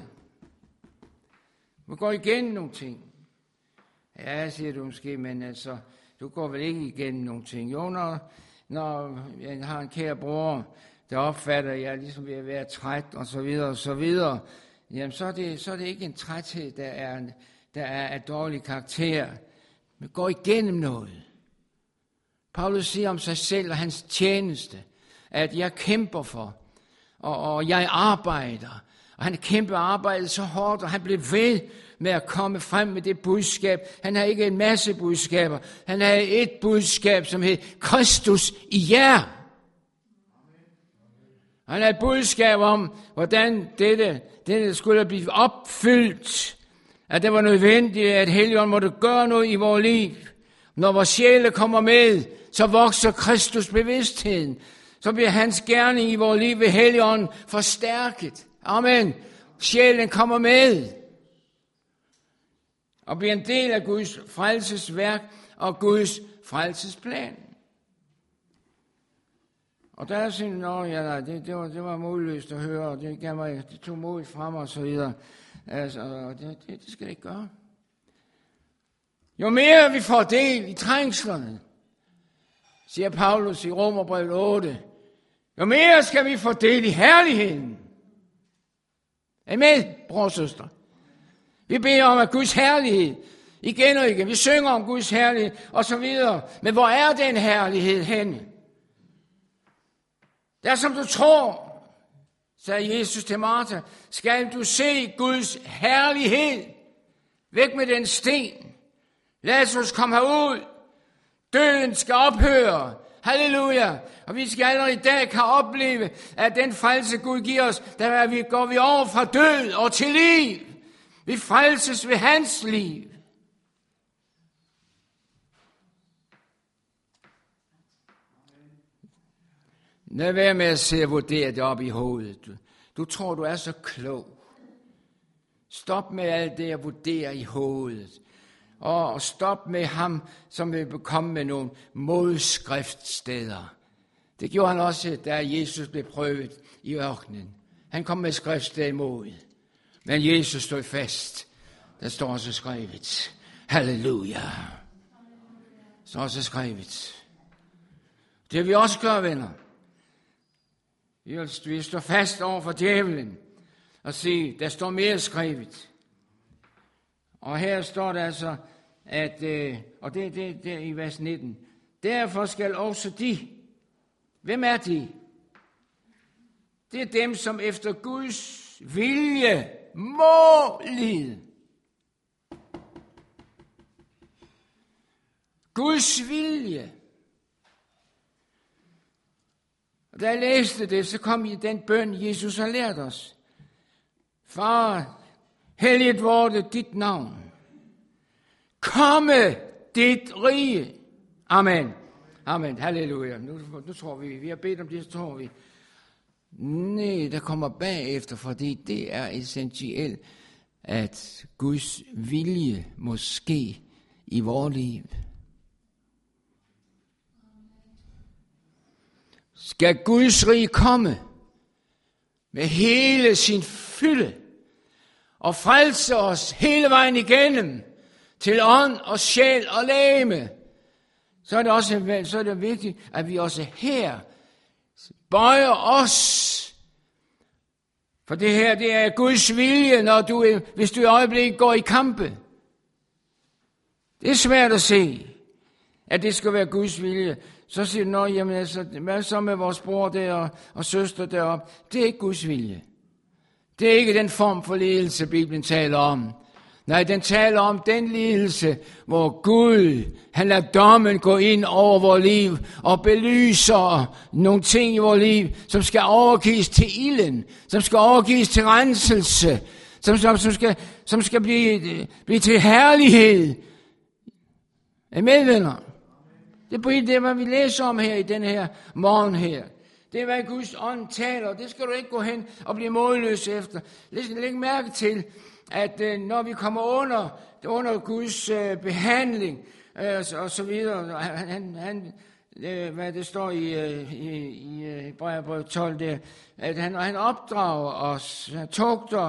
Vi går igennem nogle ting. Ja, siger du måske, men altså, du går vel ikke igennem nogle ting. Jo, når jeg har en kære bror, der opfatter, at jeg ligesom ved at være træt, og så videre, jamen så er det ikke en træthed, der er af dårlig karakter. Men går igennem noget. Paulus siger om sig selv og hans tjeneste, at jeg kæmper for, og jeg arbejder. Og han kæmper arbejdet så hårdt, og han blev ved med at komme frem med det budskab. Han har ikke en masse budskaber. Han har et budskab, som hedder Kristus i jer. Han har et budskab om, hvordan dette skulle blive opfyldt. At det var nødvendigt, at Helligånden måtte gøre noget i vores liv. Når vores sjæle kommer med, så vokser Kristus bevidstheden. Så bliver hans gerning i vores liv ved Helligånden forstærket. Amen. Sjælen kommer med. Og bliver en del af Guds frelsesværk og Guds frelsesplan. Og der er sådan, det var modløst at høre, og det tog mod frem og så videre. Altså, det skal det ikke gøre. Jo mere vi får del i trængslerne, siger Paulus i Romerbrevet 8, jo mere skal vi få del i herligheden. Amen, bror og søster. Vi beder om, at Guds herlighed, igen og igen, vi synger om Guds herlighed, og så videre. Men hvor er den herlighed henne? Der som du tror, sagde Jesus til Martha, skal du se Guds herlighed. Væk med den sten. Lazarus kom herud. Døden skal ophøre. Halleluja. Og vi skal allerede i dag kan opleve, at den frelse Gud giver os, der går vi over fra død og til liv. Vi frelses ved hans liv. Lad være med at se og vurdere det op i hovedet. Du tror, du er så klog. Stop med alt det at vurdere i hovedet. Og stop med ham, som vil komme med nogle modskriftsteder. Det gjorde han også, da Jesus blev prøvet i ørkenen. Han kom med skriftsted imod. Men Jesus stod fast. Der står også skrevet. Halleluja. Der står også skrevet. Det vil vi også gøre, venner. Vi står fast over for djævlen og sige, der står mere skrevet. Og her står der altså, at, og det er i vers 19, derfor skal også de, hvem er de? Det er dem, som efter Guds vilje må lide. Guds vilje. Og da jeg læste det, så kom i den bøn, Jesus har lært os. Far, helliget vorte dit navn. Komme dit rige. Amen. Amen. Halleluja. Nu tror vi har bedt om det, så tror vi. Nej, der kommer bagefter, fordi det er essentielt, at Guds vilje må ske i vores liv. Skal Guds rige komme med hele sin fylde og frelse os hele vejen igennem til ånd og sjæl og legeme, så er det vigtigt, at vi også her bøjer os. For det her, det er Guds vilje, hvis du i øjeblikket går i kampe. Det er svært at se, at det skal være Guds vilje. Så siger du, jamen altså, hvad så med vores bror der og søster deroppe? Det er ikke Guds vilje. Det er ikke den form for lidelse, Bibelen taler om. Nej, den taler om den lidelse, hvor Gud, han lader dommen gå ind over vores liv og belyser nogle ting i vores liv, som skal overgives til ilden, som skal overgives til renselse, som skal blive til herlighed. Amen, venner. Det er, hvad vi læser om her i den her morgen her. Det er, hvad Guds ånd taler, og det skal du ikke gå hen og blive målløs efter. Læg mærke til, at når vi kommer under Guds behandling, og så videre, hvad det står i Hebræerbrev 12 der, at han opdrager os, han tugter,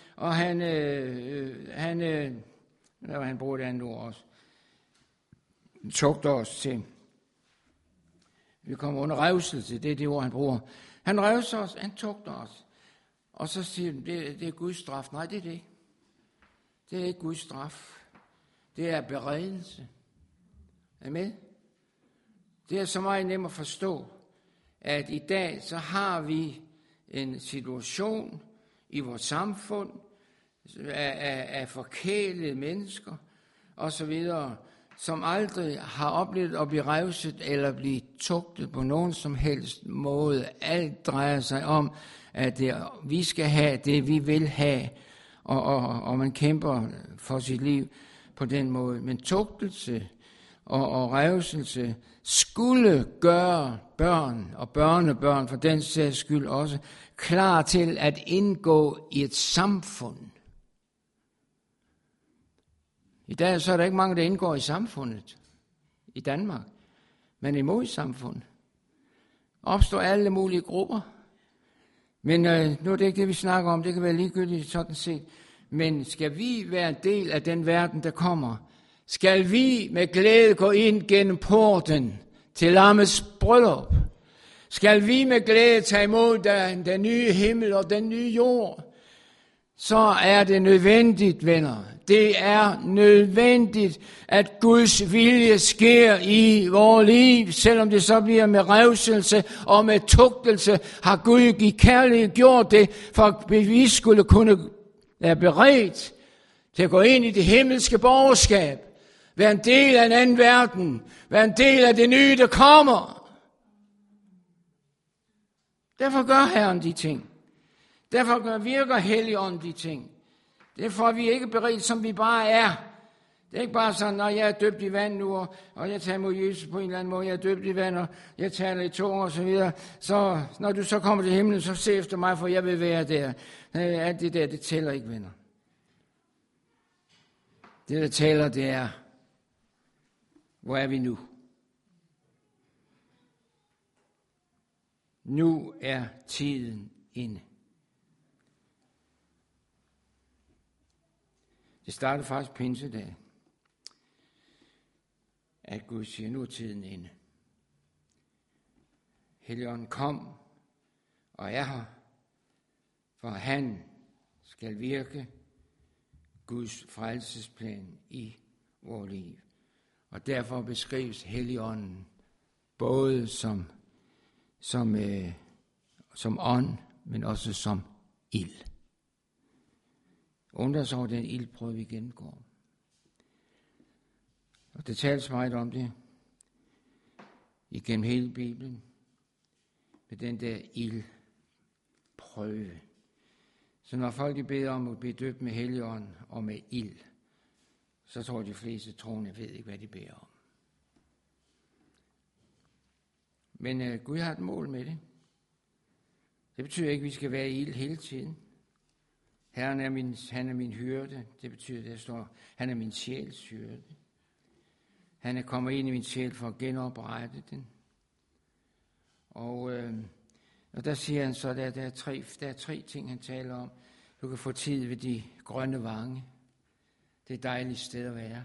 han bruger det andet ord også, tugter os til. Vi kommer under revselse, det er det ord, han bruger. Han revser os, han tugter os. Og så siger han, det er Guds straf. Nej, det er det ikke. Det er ikke Guds straf. Det er beredelse. Amen. Det er så meget nemt at forstå, at i dag så har vi en situation i vores samfund af forkælede mennesker og så videre, som aldrig har oplevet at blive revset eller blive tugtet på nogen som helst måde. Alt drejer sig om, at vi skal have det, vi vil have, og man kæmper for sit liv på den måde. Men tugtelse og revselse skulle gøre børn og børnebørn for den sags skyld også klar til at indgå i et samfund. I dag så er der ikke mange, der indgår i samfundet i Danmark, men imod samfundet. Opstår alle mulige grupper. Men nu er det ikke det, vi snakker om. Det kan være ligegyldigt sådan set. Men skal vi være en del af den verden, der kommer? Skal vi med glæde gå ind gennem porten til lammets bryllup? Skal vi med glæde tage imod den nye himmel og den nye jord? så er det nødvendigt, venner. Det er nødvendigt, at Guds vilje sker i vores liv, selvom det så bliver med revselse og med tugtelse, har Gud i kærlighed gjort det, for at vi skulle kunne være beredt til at gå ind i det himmelske borgerskab, være en del af en anden verden, være en del af det nye, der kommer. Derfor gør Herren de ting. Derfor virker Helligånden de ting. Derfor er vi ikke beredt, som vi bare er. Det er ikke bare sådan, når jeg er døbt i vand nu, og jeg tager imod Jesus på en eller anden måde, jeg er døbt i vand, og jeg taler i tunger og så videre. Så når du så kommer til himlen, så se efter mig, for jeg vil være der. Alt det der, det tæller ikke, venner. Det, der tæller, det er, hvor er vi nu? Nu er tiden inde. Det startede faktisk pinsedag, at Gud siger, nu er tiden inde. Helligånden kom og er her, for han skal virke Guds frelsesplan i vores liv. Og derfor beskrives Helligånden både som ånd, men også som ild. Undres over den ildprøve, vi gennemgår. Og det tales meget om det igennem hele Bibelen, med den der ildprøve. Så når folk beder om at blive døbt med Helligånden og med ild, så tror de fleste troende ved ikke, hvad de beder om. Men Gud har et mål med det. Det betyder ikke, at vi skal være i ild hele tiden. Herren han er min hyrde. Det betyder, der står, han er min sjæls hyrde. Han er kommet ind i min sjæl for at genoprette den. Og der siger han så, der er tre ting, han taler om. Du kan få tid ved de grønne vange. Det er et dejligt sted at være.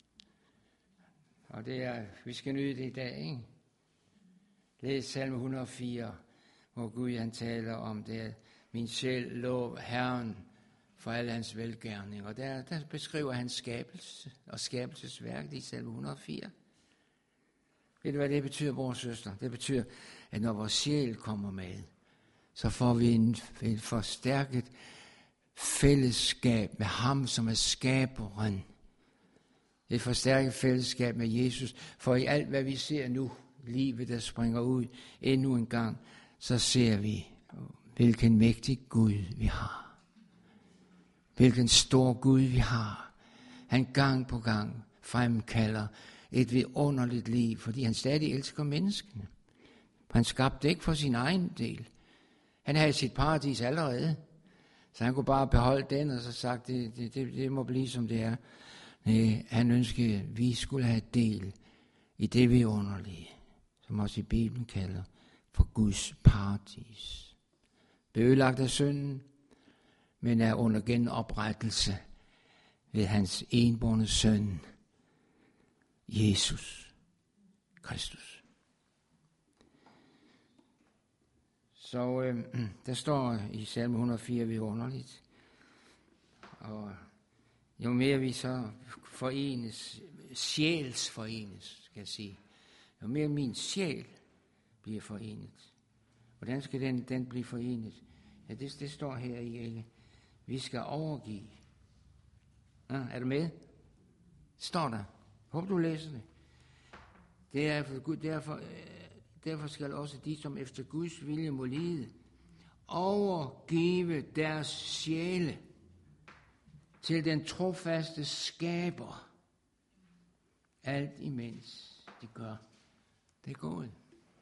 Og det er, vi skal nyde det i dag, ikke? Læs salme 104, hvor Gud han taler om det. Min sjæl lov Herren for alle hans velgærning. Og der beskriver han skabelse og skabelsesværk i salme 104. Ved du, hvad det betyder, bror og søster? Det betyder, at når vores sjæl kommer med, så får vi en forstærket fællesskab med ham, som er skaberen. Et forstærket fællesskab med Jesus. For i alt, hvad vi ser nu, livet der springer ud endnu en gang, så ser vi, hvilken mægtig Gud vi har. Hvilken stor Gud vi har. Han gang på gang fremkalder et vidunderligt liv, fordi han stadig elsker menneskene. Han skabte ikke for sin egen del. Han havde sit paradis allerede, så han kunne bare beholde den, og så sagt, det må blive som det er. Nej, han ønskede, at vi skulle have del i det vidunderlige, som også i Bibelen kalder for Guds paradis. Blev ødelagt af synden, men er under genoprettelse ved hans enbårne søn, Jesus Kristus. Så der står i salme 104 vidunderligt, og jo mere vi så forenes, sjælsforenes, skal jeg sige, jo mere min sjæl bliver forenet. Hvordan skal den blive forenet? Ja, det står her i, ikke? Vi skal overgive. Ja, er du med? Står der. Håber du læser det. Det er for Gud, derfor skal også de, som efter Guds vilje må lide, overgive deres sjæle til den trofaste skaber. Alt imens de gør det gode.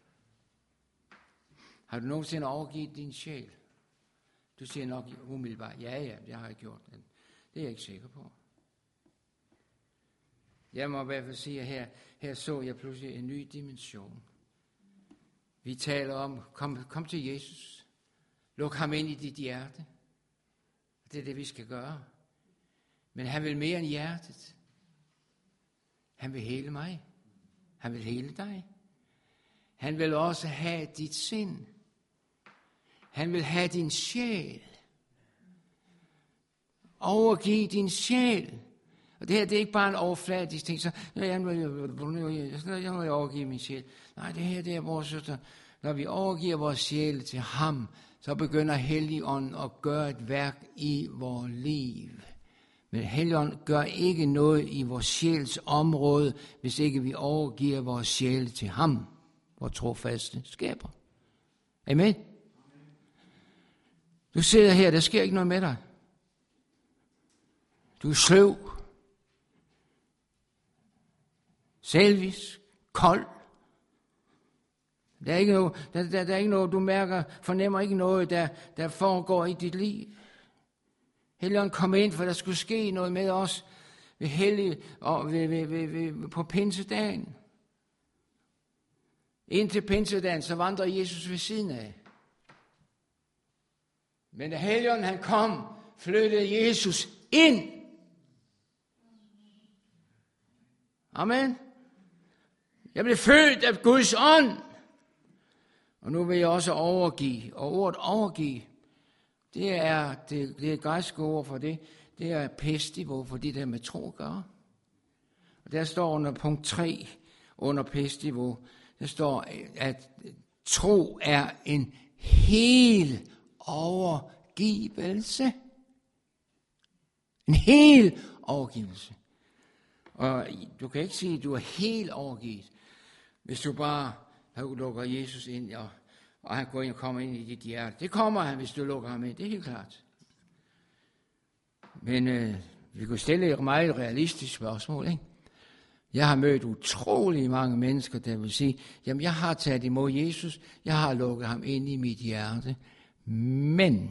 Har du nogensinde overgivet din sjæl? Du siger nok umiddelbart, ja, det har jeg gjort. Det er jeg ikke sikker på. Jeg må i hvert fald sige, at her så jeg pludselig en ny dimension. Vi taler om, kom til Jesus. Luk ham ind i dit hjerte. Det er det, vi skal gøre. Men han vil mere end hjertet. Han vil hele mig. Han vil hele dig. Han vil også have dit sind. Han vil have din sjæl. Overgiv din sjæl. Og det her, det er ikke bare en overfladisk ting, så jeg må overgive min sjæl. Nej, det her, det er vores søster. Når vi overgiver vores sjæl til ham, så begynder Helligånden at gøre et værk i vores liv. Men Helligånden gør ikke noget i vores sjæls område, hvis ikke vi overgiver vores sjæl til ham, vores trofaste skaber. Amen. Du sidder her, der sker ikke noget med dig. Du er sløv, selvisk, kold. Der er ikke noget, du mærker, fornemmer ikke noget, der foregår i dit liv. Helligånden kom ind, for der skulle ske noget med os på pinsedagen. Indtil pinsedagen, så vandrer Jesus ved siden af. Men da Helligånden han kom, flyttede Jesus ind. Amen. Jeg blev født af Guds ånd. Og nu vil jeg også overgive. Og ordet overgive, det er græske ord for det. Det er pestivo, for det der med tro gør. Og der står under punkt 3, under pestivo, der står, at tro er en hel overgivelse. En hel overgivelse. Og du kan ikke sige, at du er helt overgivet, hvis du bare lukker Jesus ind, og han går ind og kommer ind i dit hjerte. Det kommer han, hvis du lukker ham ind. Det er helt klart. Men vi kunne stille et meget realistisk spørgsmål, ikke? Jeg har mødt utrolig mange mennesker, der vil sige, jamen jeg har taget imod Jesus, jeg har lukket ham ind i mit hjerte, men,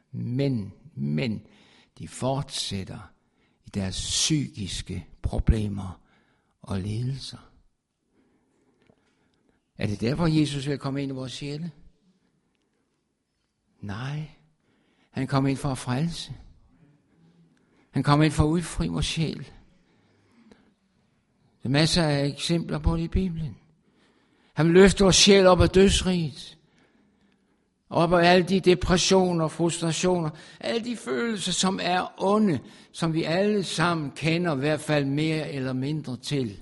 de fortsætter i deres psykiske problemer og lidelser. Er det derfor, Jesus vil komme ind i vores sjæle? Nej, han kom ind for at frelse. Han kom ind for at udfri vores sjæl. Der er masser af eksempler på det i Bibelen. Han vil løfte vores sjæl op af dødsriget. Op af alle de depressioner, frustrationer, alle de følelser, som er onde, som vi alle sammen kender, i hvert fald mere eller mindre til.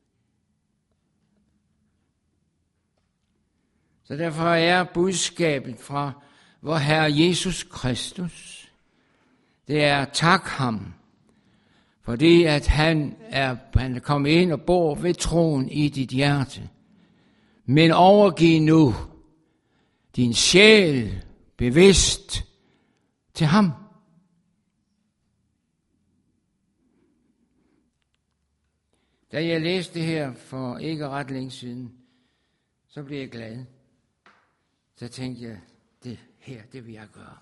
Så derfor er budskabet fra vor Herre Jesus Kristus, det er tak ham, fordi at han er kommet ind og bor ved troen i dit hjerte. Men overgiv nu din sjæl bevidst til ham. Da jeg læste det her for ikke ret længe siden, så blev jeg glad. Så tænkte jeg, det vil jeg gøre.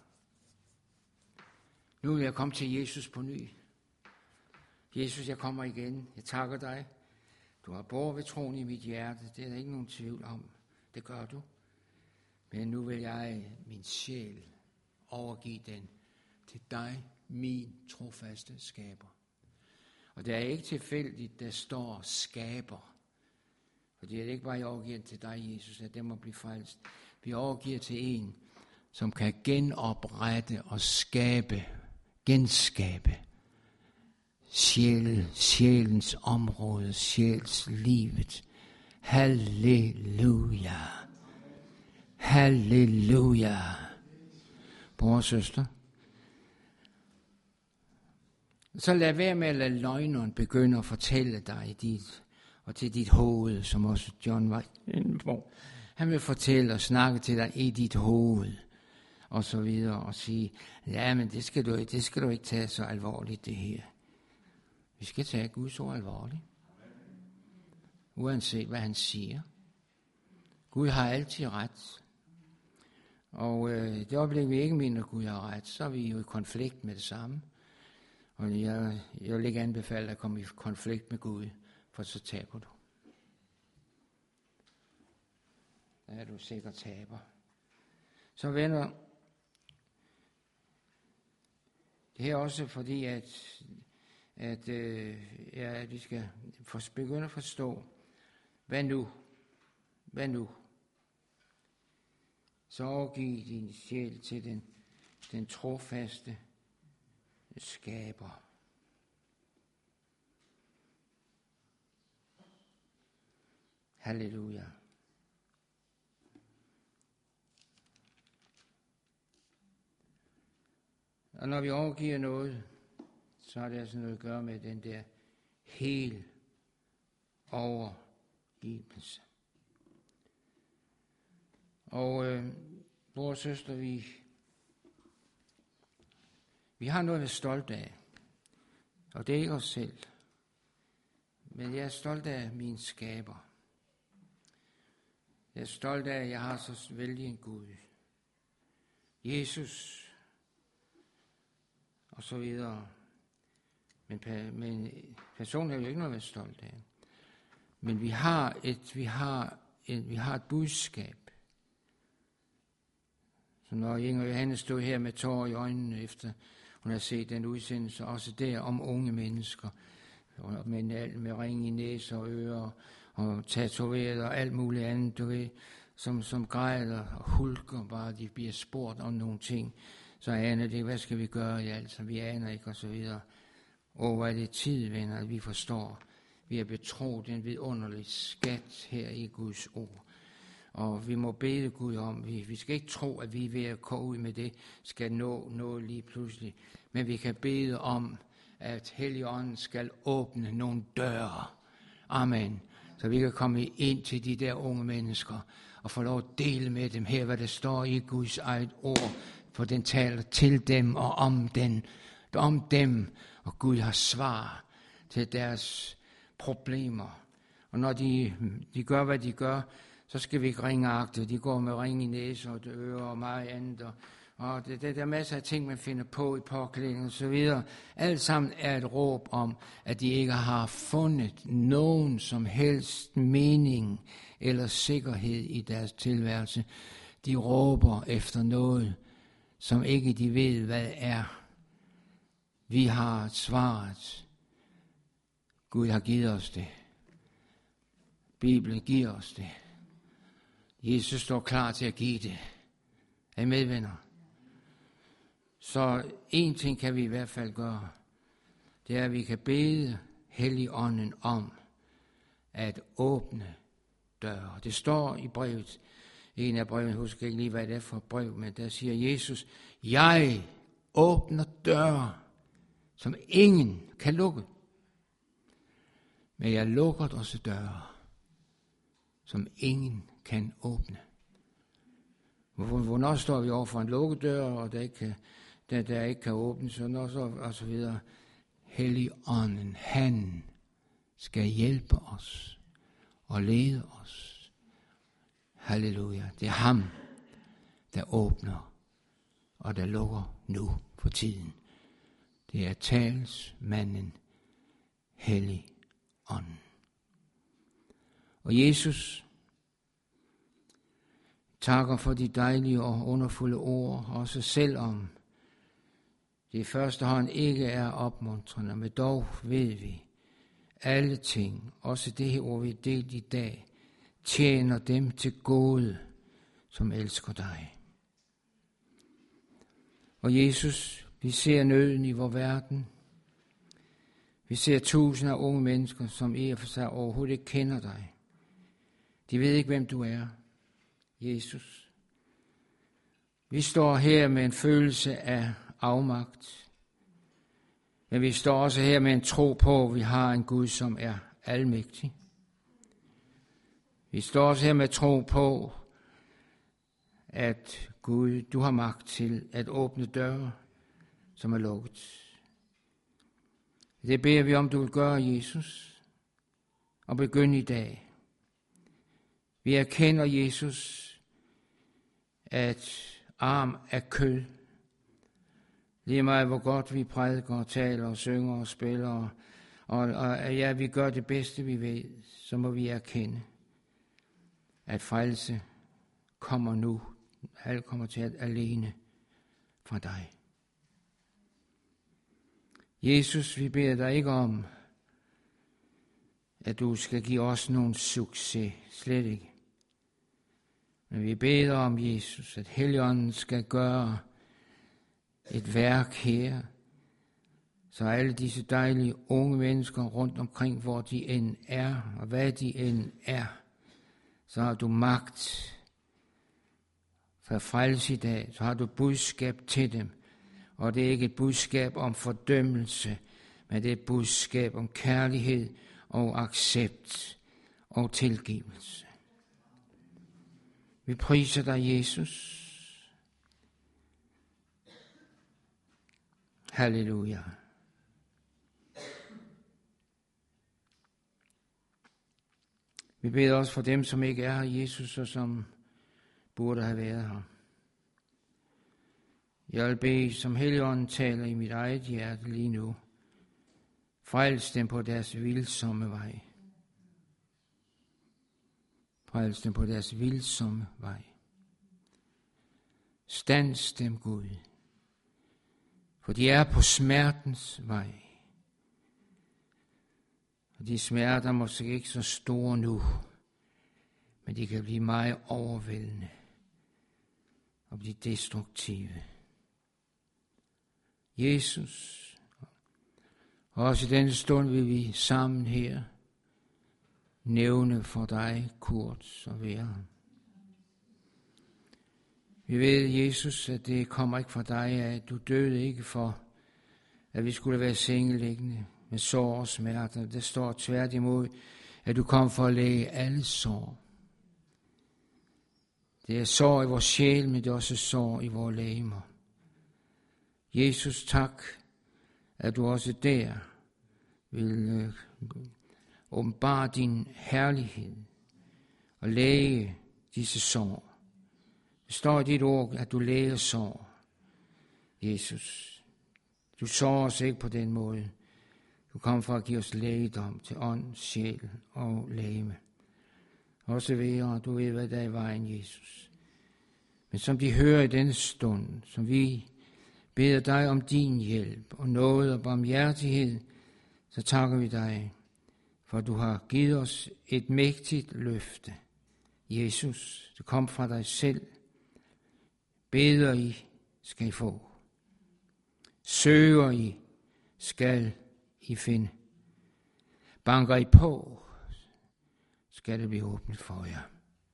Nu vil jeg komme til Jesus på ny. Jesus, jeg kommer igen. Jeg takker dig. Du har båret ved troen i mit hjerte. Det er der ikke nogen tvivl om. Det gør du. Men nu vil jeg min sjæl overgive den til dig, min trofaste skaber. Og det er ikke tilfældigt, der står skaber. For det er ikke bare, jeg overgiver til dig, Jesus, at det må blive frelst. Vi overgiver til en, som kan genoprette og genskabe sjælens område, sjælslivet. Halleluja. Halleluja. Bror og søster. Så lad være med at lade løgneren begynde at fortælle dig og til dit hoved, som også John var inde på. Han vil fortælle og snakke til dig i dit hoved, og så videre, og sige, ja, men det skal du ikke tage så alvorligt, det her. Vi skal tage Guds ord alvorligt. Uanset hvad han siger. Gud har altid ret. Og det øjeblik, vi ikke mener, at Gud har ret, så er vi jo i konflikt med det samme. Og jeg vil ikke anbefale at komme i konflikt med Gud, for så taber du. Der er du sikkert taber. Så venner, det er også fordi, at vi skal begynde at forstå, hvad nu? Så overgiv din sjæl til den trofaste skaber. Halleluja. Og når vi overgiver noget, så har det altså noget at gøre med den der helt overgivelse. Og bror og søster, vi har noget at være stolt af. Og det er ikke os selv. Men jeg er stolt af min skaber. Jeg er stolt af, at jeg har så vældig en Gud. Jesus og så videre. Men personen er jo ikke noget at være stolt af. Men vi har et budskab. Så når Inger Johannes stod her med tårer i øjnene efter hun har set den udsendelse, også der om unge mennesker, med ring i næse og ører, og tatoveret og alt muligt andet, du ved, som græder og hulker bare, de bliver spurgt om nogle ting, så aner det, hvad skal vi gøre, altså, vi aner ikke, og så videre. Og hvor er det tid, venner, at vi forstår, vi er betroet en vidunderlig skat her i Guds ord. Og vi må bede Gud om, vi skal ikke tro, at vi ved at gå ud med det, skal nå noget lige pludselig. Men vi kan bede om, at Helligånden skal åbne nogle døre. Amen. Så vi kan komme ind til de der unge mennesker og få lov at dele med dem her, hvad der står i Guds eget ord. For den taler til dem og om dem. Og Gud har svar til deres problemer. Og når de gør, hvad de gør, så skal vi ikke ringeagte. De går med ring i næse og ører og meget andet. Og der er masser af ting, man finder på i påklædning og så videre. Alt sammen er et råb om, at de ikke har fundet nogen som helst mening eller sikkerhed i deres tilværelse. De råber efter noget, som ikke de ved, hvad er. Vi har svaret. Gud har givet os det. Bibelen giver os det. Jesus står klar til at give det. Er I med, venner? Så en ting kan vi i hvert fald gøre. Det er, at vi kan bede Helligånden om at åbne døre. Det står i brevet. En af brevene, husker jeg ikke lige, hvad det er for et brev, men der siger Jesus, jeg åbner døre, som ingen kan lukke. Men jeg lukker også døre, som ingen kan åbne. Hvornår står vi over for en lukkedør, og der ikke kan åbnes, og så videre. Helligånden, han skal hjælpe os og lede os. Halleluja. Det er ham, der åbner og der lukker nu for tiden. Det er talsmanden Helligånden. Og Jesus takker for de dejlige og underfulde ord, også selvom det i første hånd ikke er opmuntrende, men dog ved vi, alle ting, også det her ord vi har delt i dag, tjener dem til gode, som elsker dig. Og Jesus, vi ser nøden i vor verden. Vi ser tusinder af unge mennesker, som i og for sig overhovedet ikke kender dig. De ved ikke, hvem du er, Jesus. Vi står her med en følelse af afmagt. Men vi står også her med en tro på, at vi har en Gud, som er almægtig. Vi står også her med tro på, at Gud, du har magt til at åbne døre, som er lukket. Det beder vi om, du vil gøre, Jesus, og begynde i dag. Vi erkender, Jesus, at arm er kød. Lige meget, hvor godt vi prædiker og taler og synger og spiller, og ja, vi gør det bedste, vi ved, så må vi erkende, at frelse kommer nu. Alt kommer til at alene fra dig. Jesus, vi beder dig ikke om, at du skal give os nogen succes. Slet ikke. Men vi beder om, Jesus, at Helligånden skal gøre et værk her, Så alle disse dejlige unge mennesker rundt omkring, hvor de end er, og hvad de end er, så har du magt for at frelse i dag, så har du budskab til dem. Og det er ikke et budskab om fordømmelse, men det er et budskab om kærlighed og accept og tilgivelse. Vi priser dig, Jesus. Halleluja. Vi beder også for dem, som ikke er her, Jesus, og som burde have været her. Jeg vil bede, som Helligånden taler i mit eget hjerte lige nu. Frels dem på deres vildsomme vej. Frels dem på deres vildsomme vej. Stands dem, Gud. For de er på smertens vej. Og de smerter måske ikke så store nu, men de kan blive meget overvældende og blive destruktive. Jesus, også i denne stund vil vi sammen her nævne for dig Kurt og Vera. Vi ved, Jesus, at det kommer ikke fra dig, at du døde ikke for, at vi skulle være sengeliggende med sår og smerter. Det står tværtimod, at du kom for at læge alle sår. Det er sår i vores sjæl, men det er også sår i vores legemer. Jesus, tak, at du også der vil åbenbare din herlighed og læge disse sår. Det står i dit ord, at du læger sår, Jesus. Du sår os ikke på den måde. Du kom for at give os lægedom til ånd, sjæl og legeme. Også ved, du ved, hvad der er i vejen, Jesus. Men som de hører i denne stund, som vi beder dig om din hjælp og nåde og barmhjertighed, så takker vi dig, for du har givet os et mægtigt løfte. Jesus, det kom fra dig selv. Beder I, skal I få. Søger I, skal I finde. Banker I på, skal det blive åbnet for jer.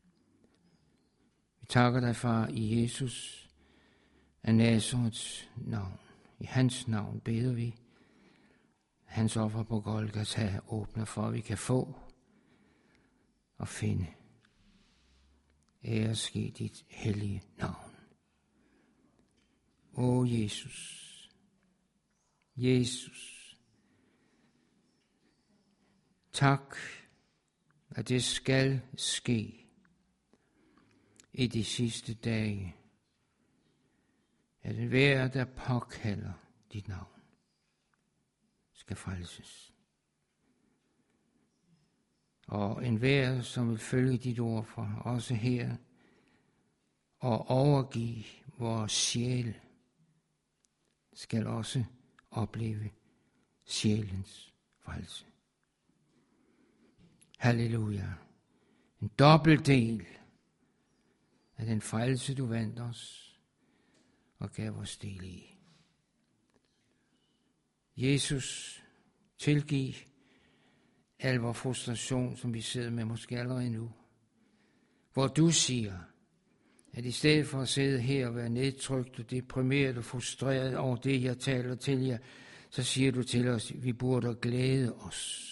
Vi takker dig, far, i Jesus af Nazarets navn. I hans navn beder vi. Hans offer på Golgata åbner for, at vi kan få og finde. Ære ske dit hellige navn. O Jesus, Jesus, tak, at det skal ske i de sidste dage, at enhver, der påkalder dit navn, skal frelses. Og enhver, som vil følge dit ord fra, også her, og overgive vores sjæl, skal også opleve sjælens frelse. Halleluja. En dobbelt del af den frelse, du vandt os og gav os del i. Jesus, tilgiv al vor frustration, som vi sidder med måske allerede nu. Hvor du siger, at i stedet for at sidde her og være nedtrykt og deprimeret og frustreret over det, jeg taler til jer, så siger du til os, at vi burde glæde os.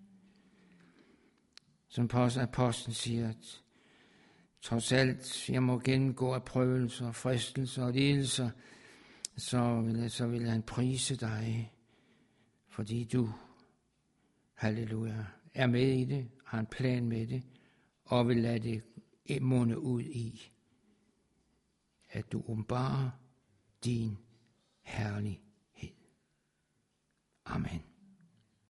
Som apostlen siger, at trods alt, jeg må gennemgå af prøvelser, fristelser og lidelser, så vil han prise dig, fordi du, halleluja, er med i det, har en plan med det, og vil lade det munde ud i, at du åbenbarer din herlighed. Amen.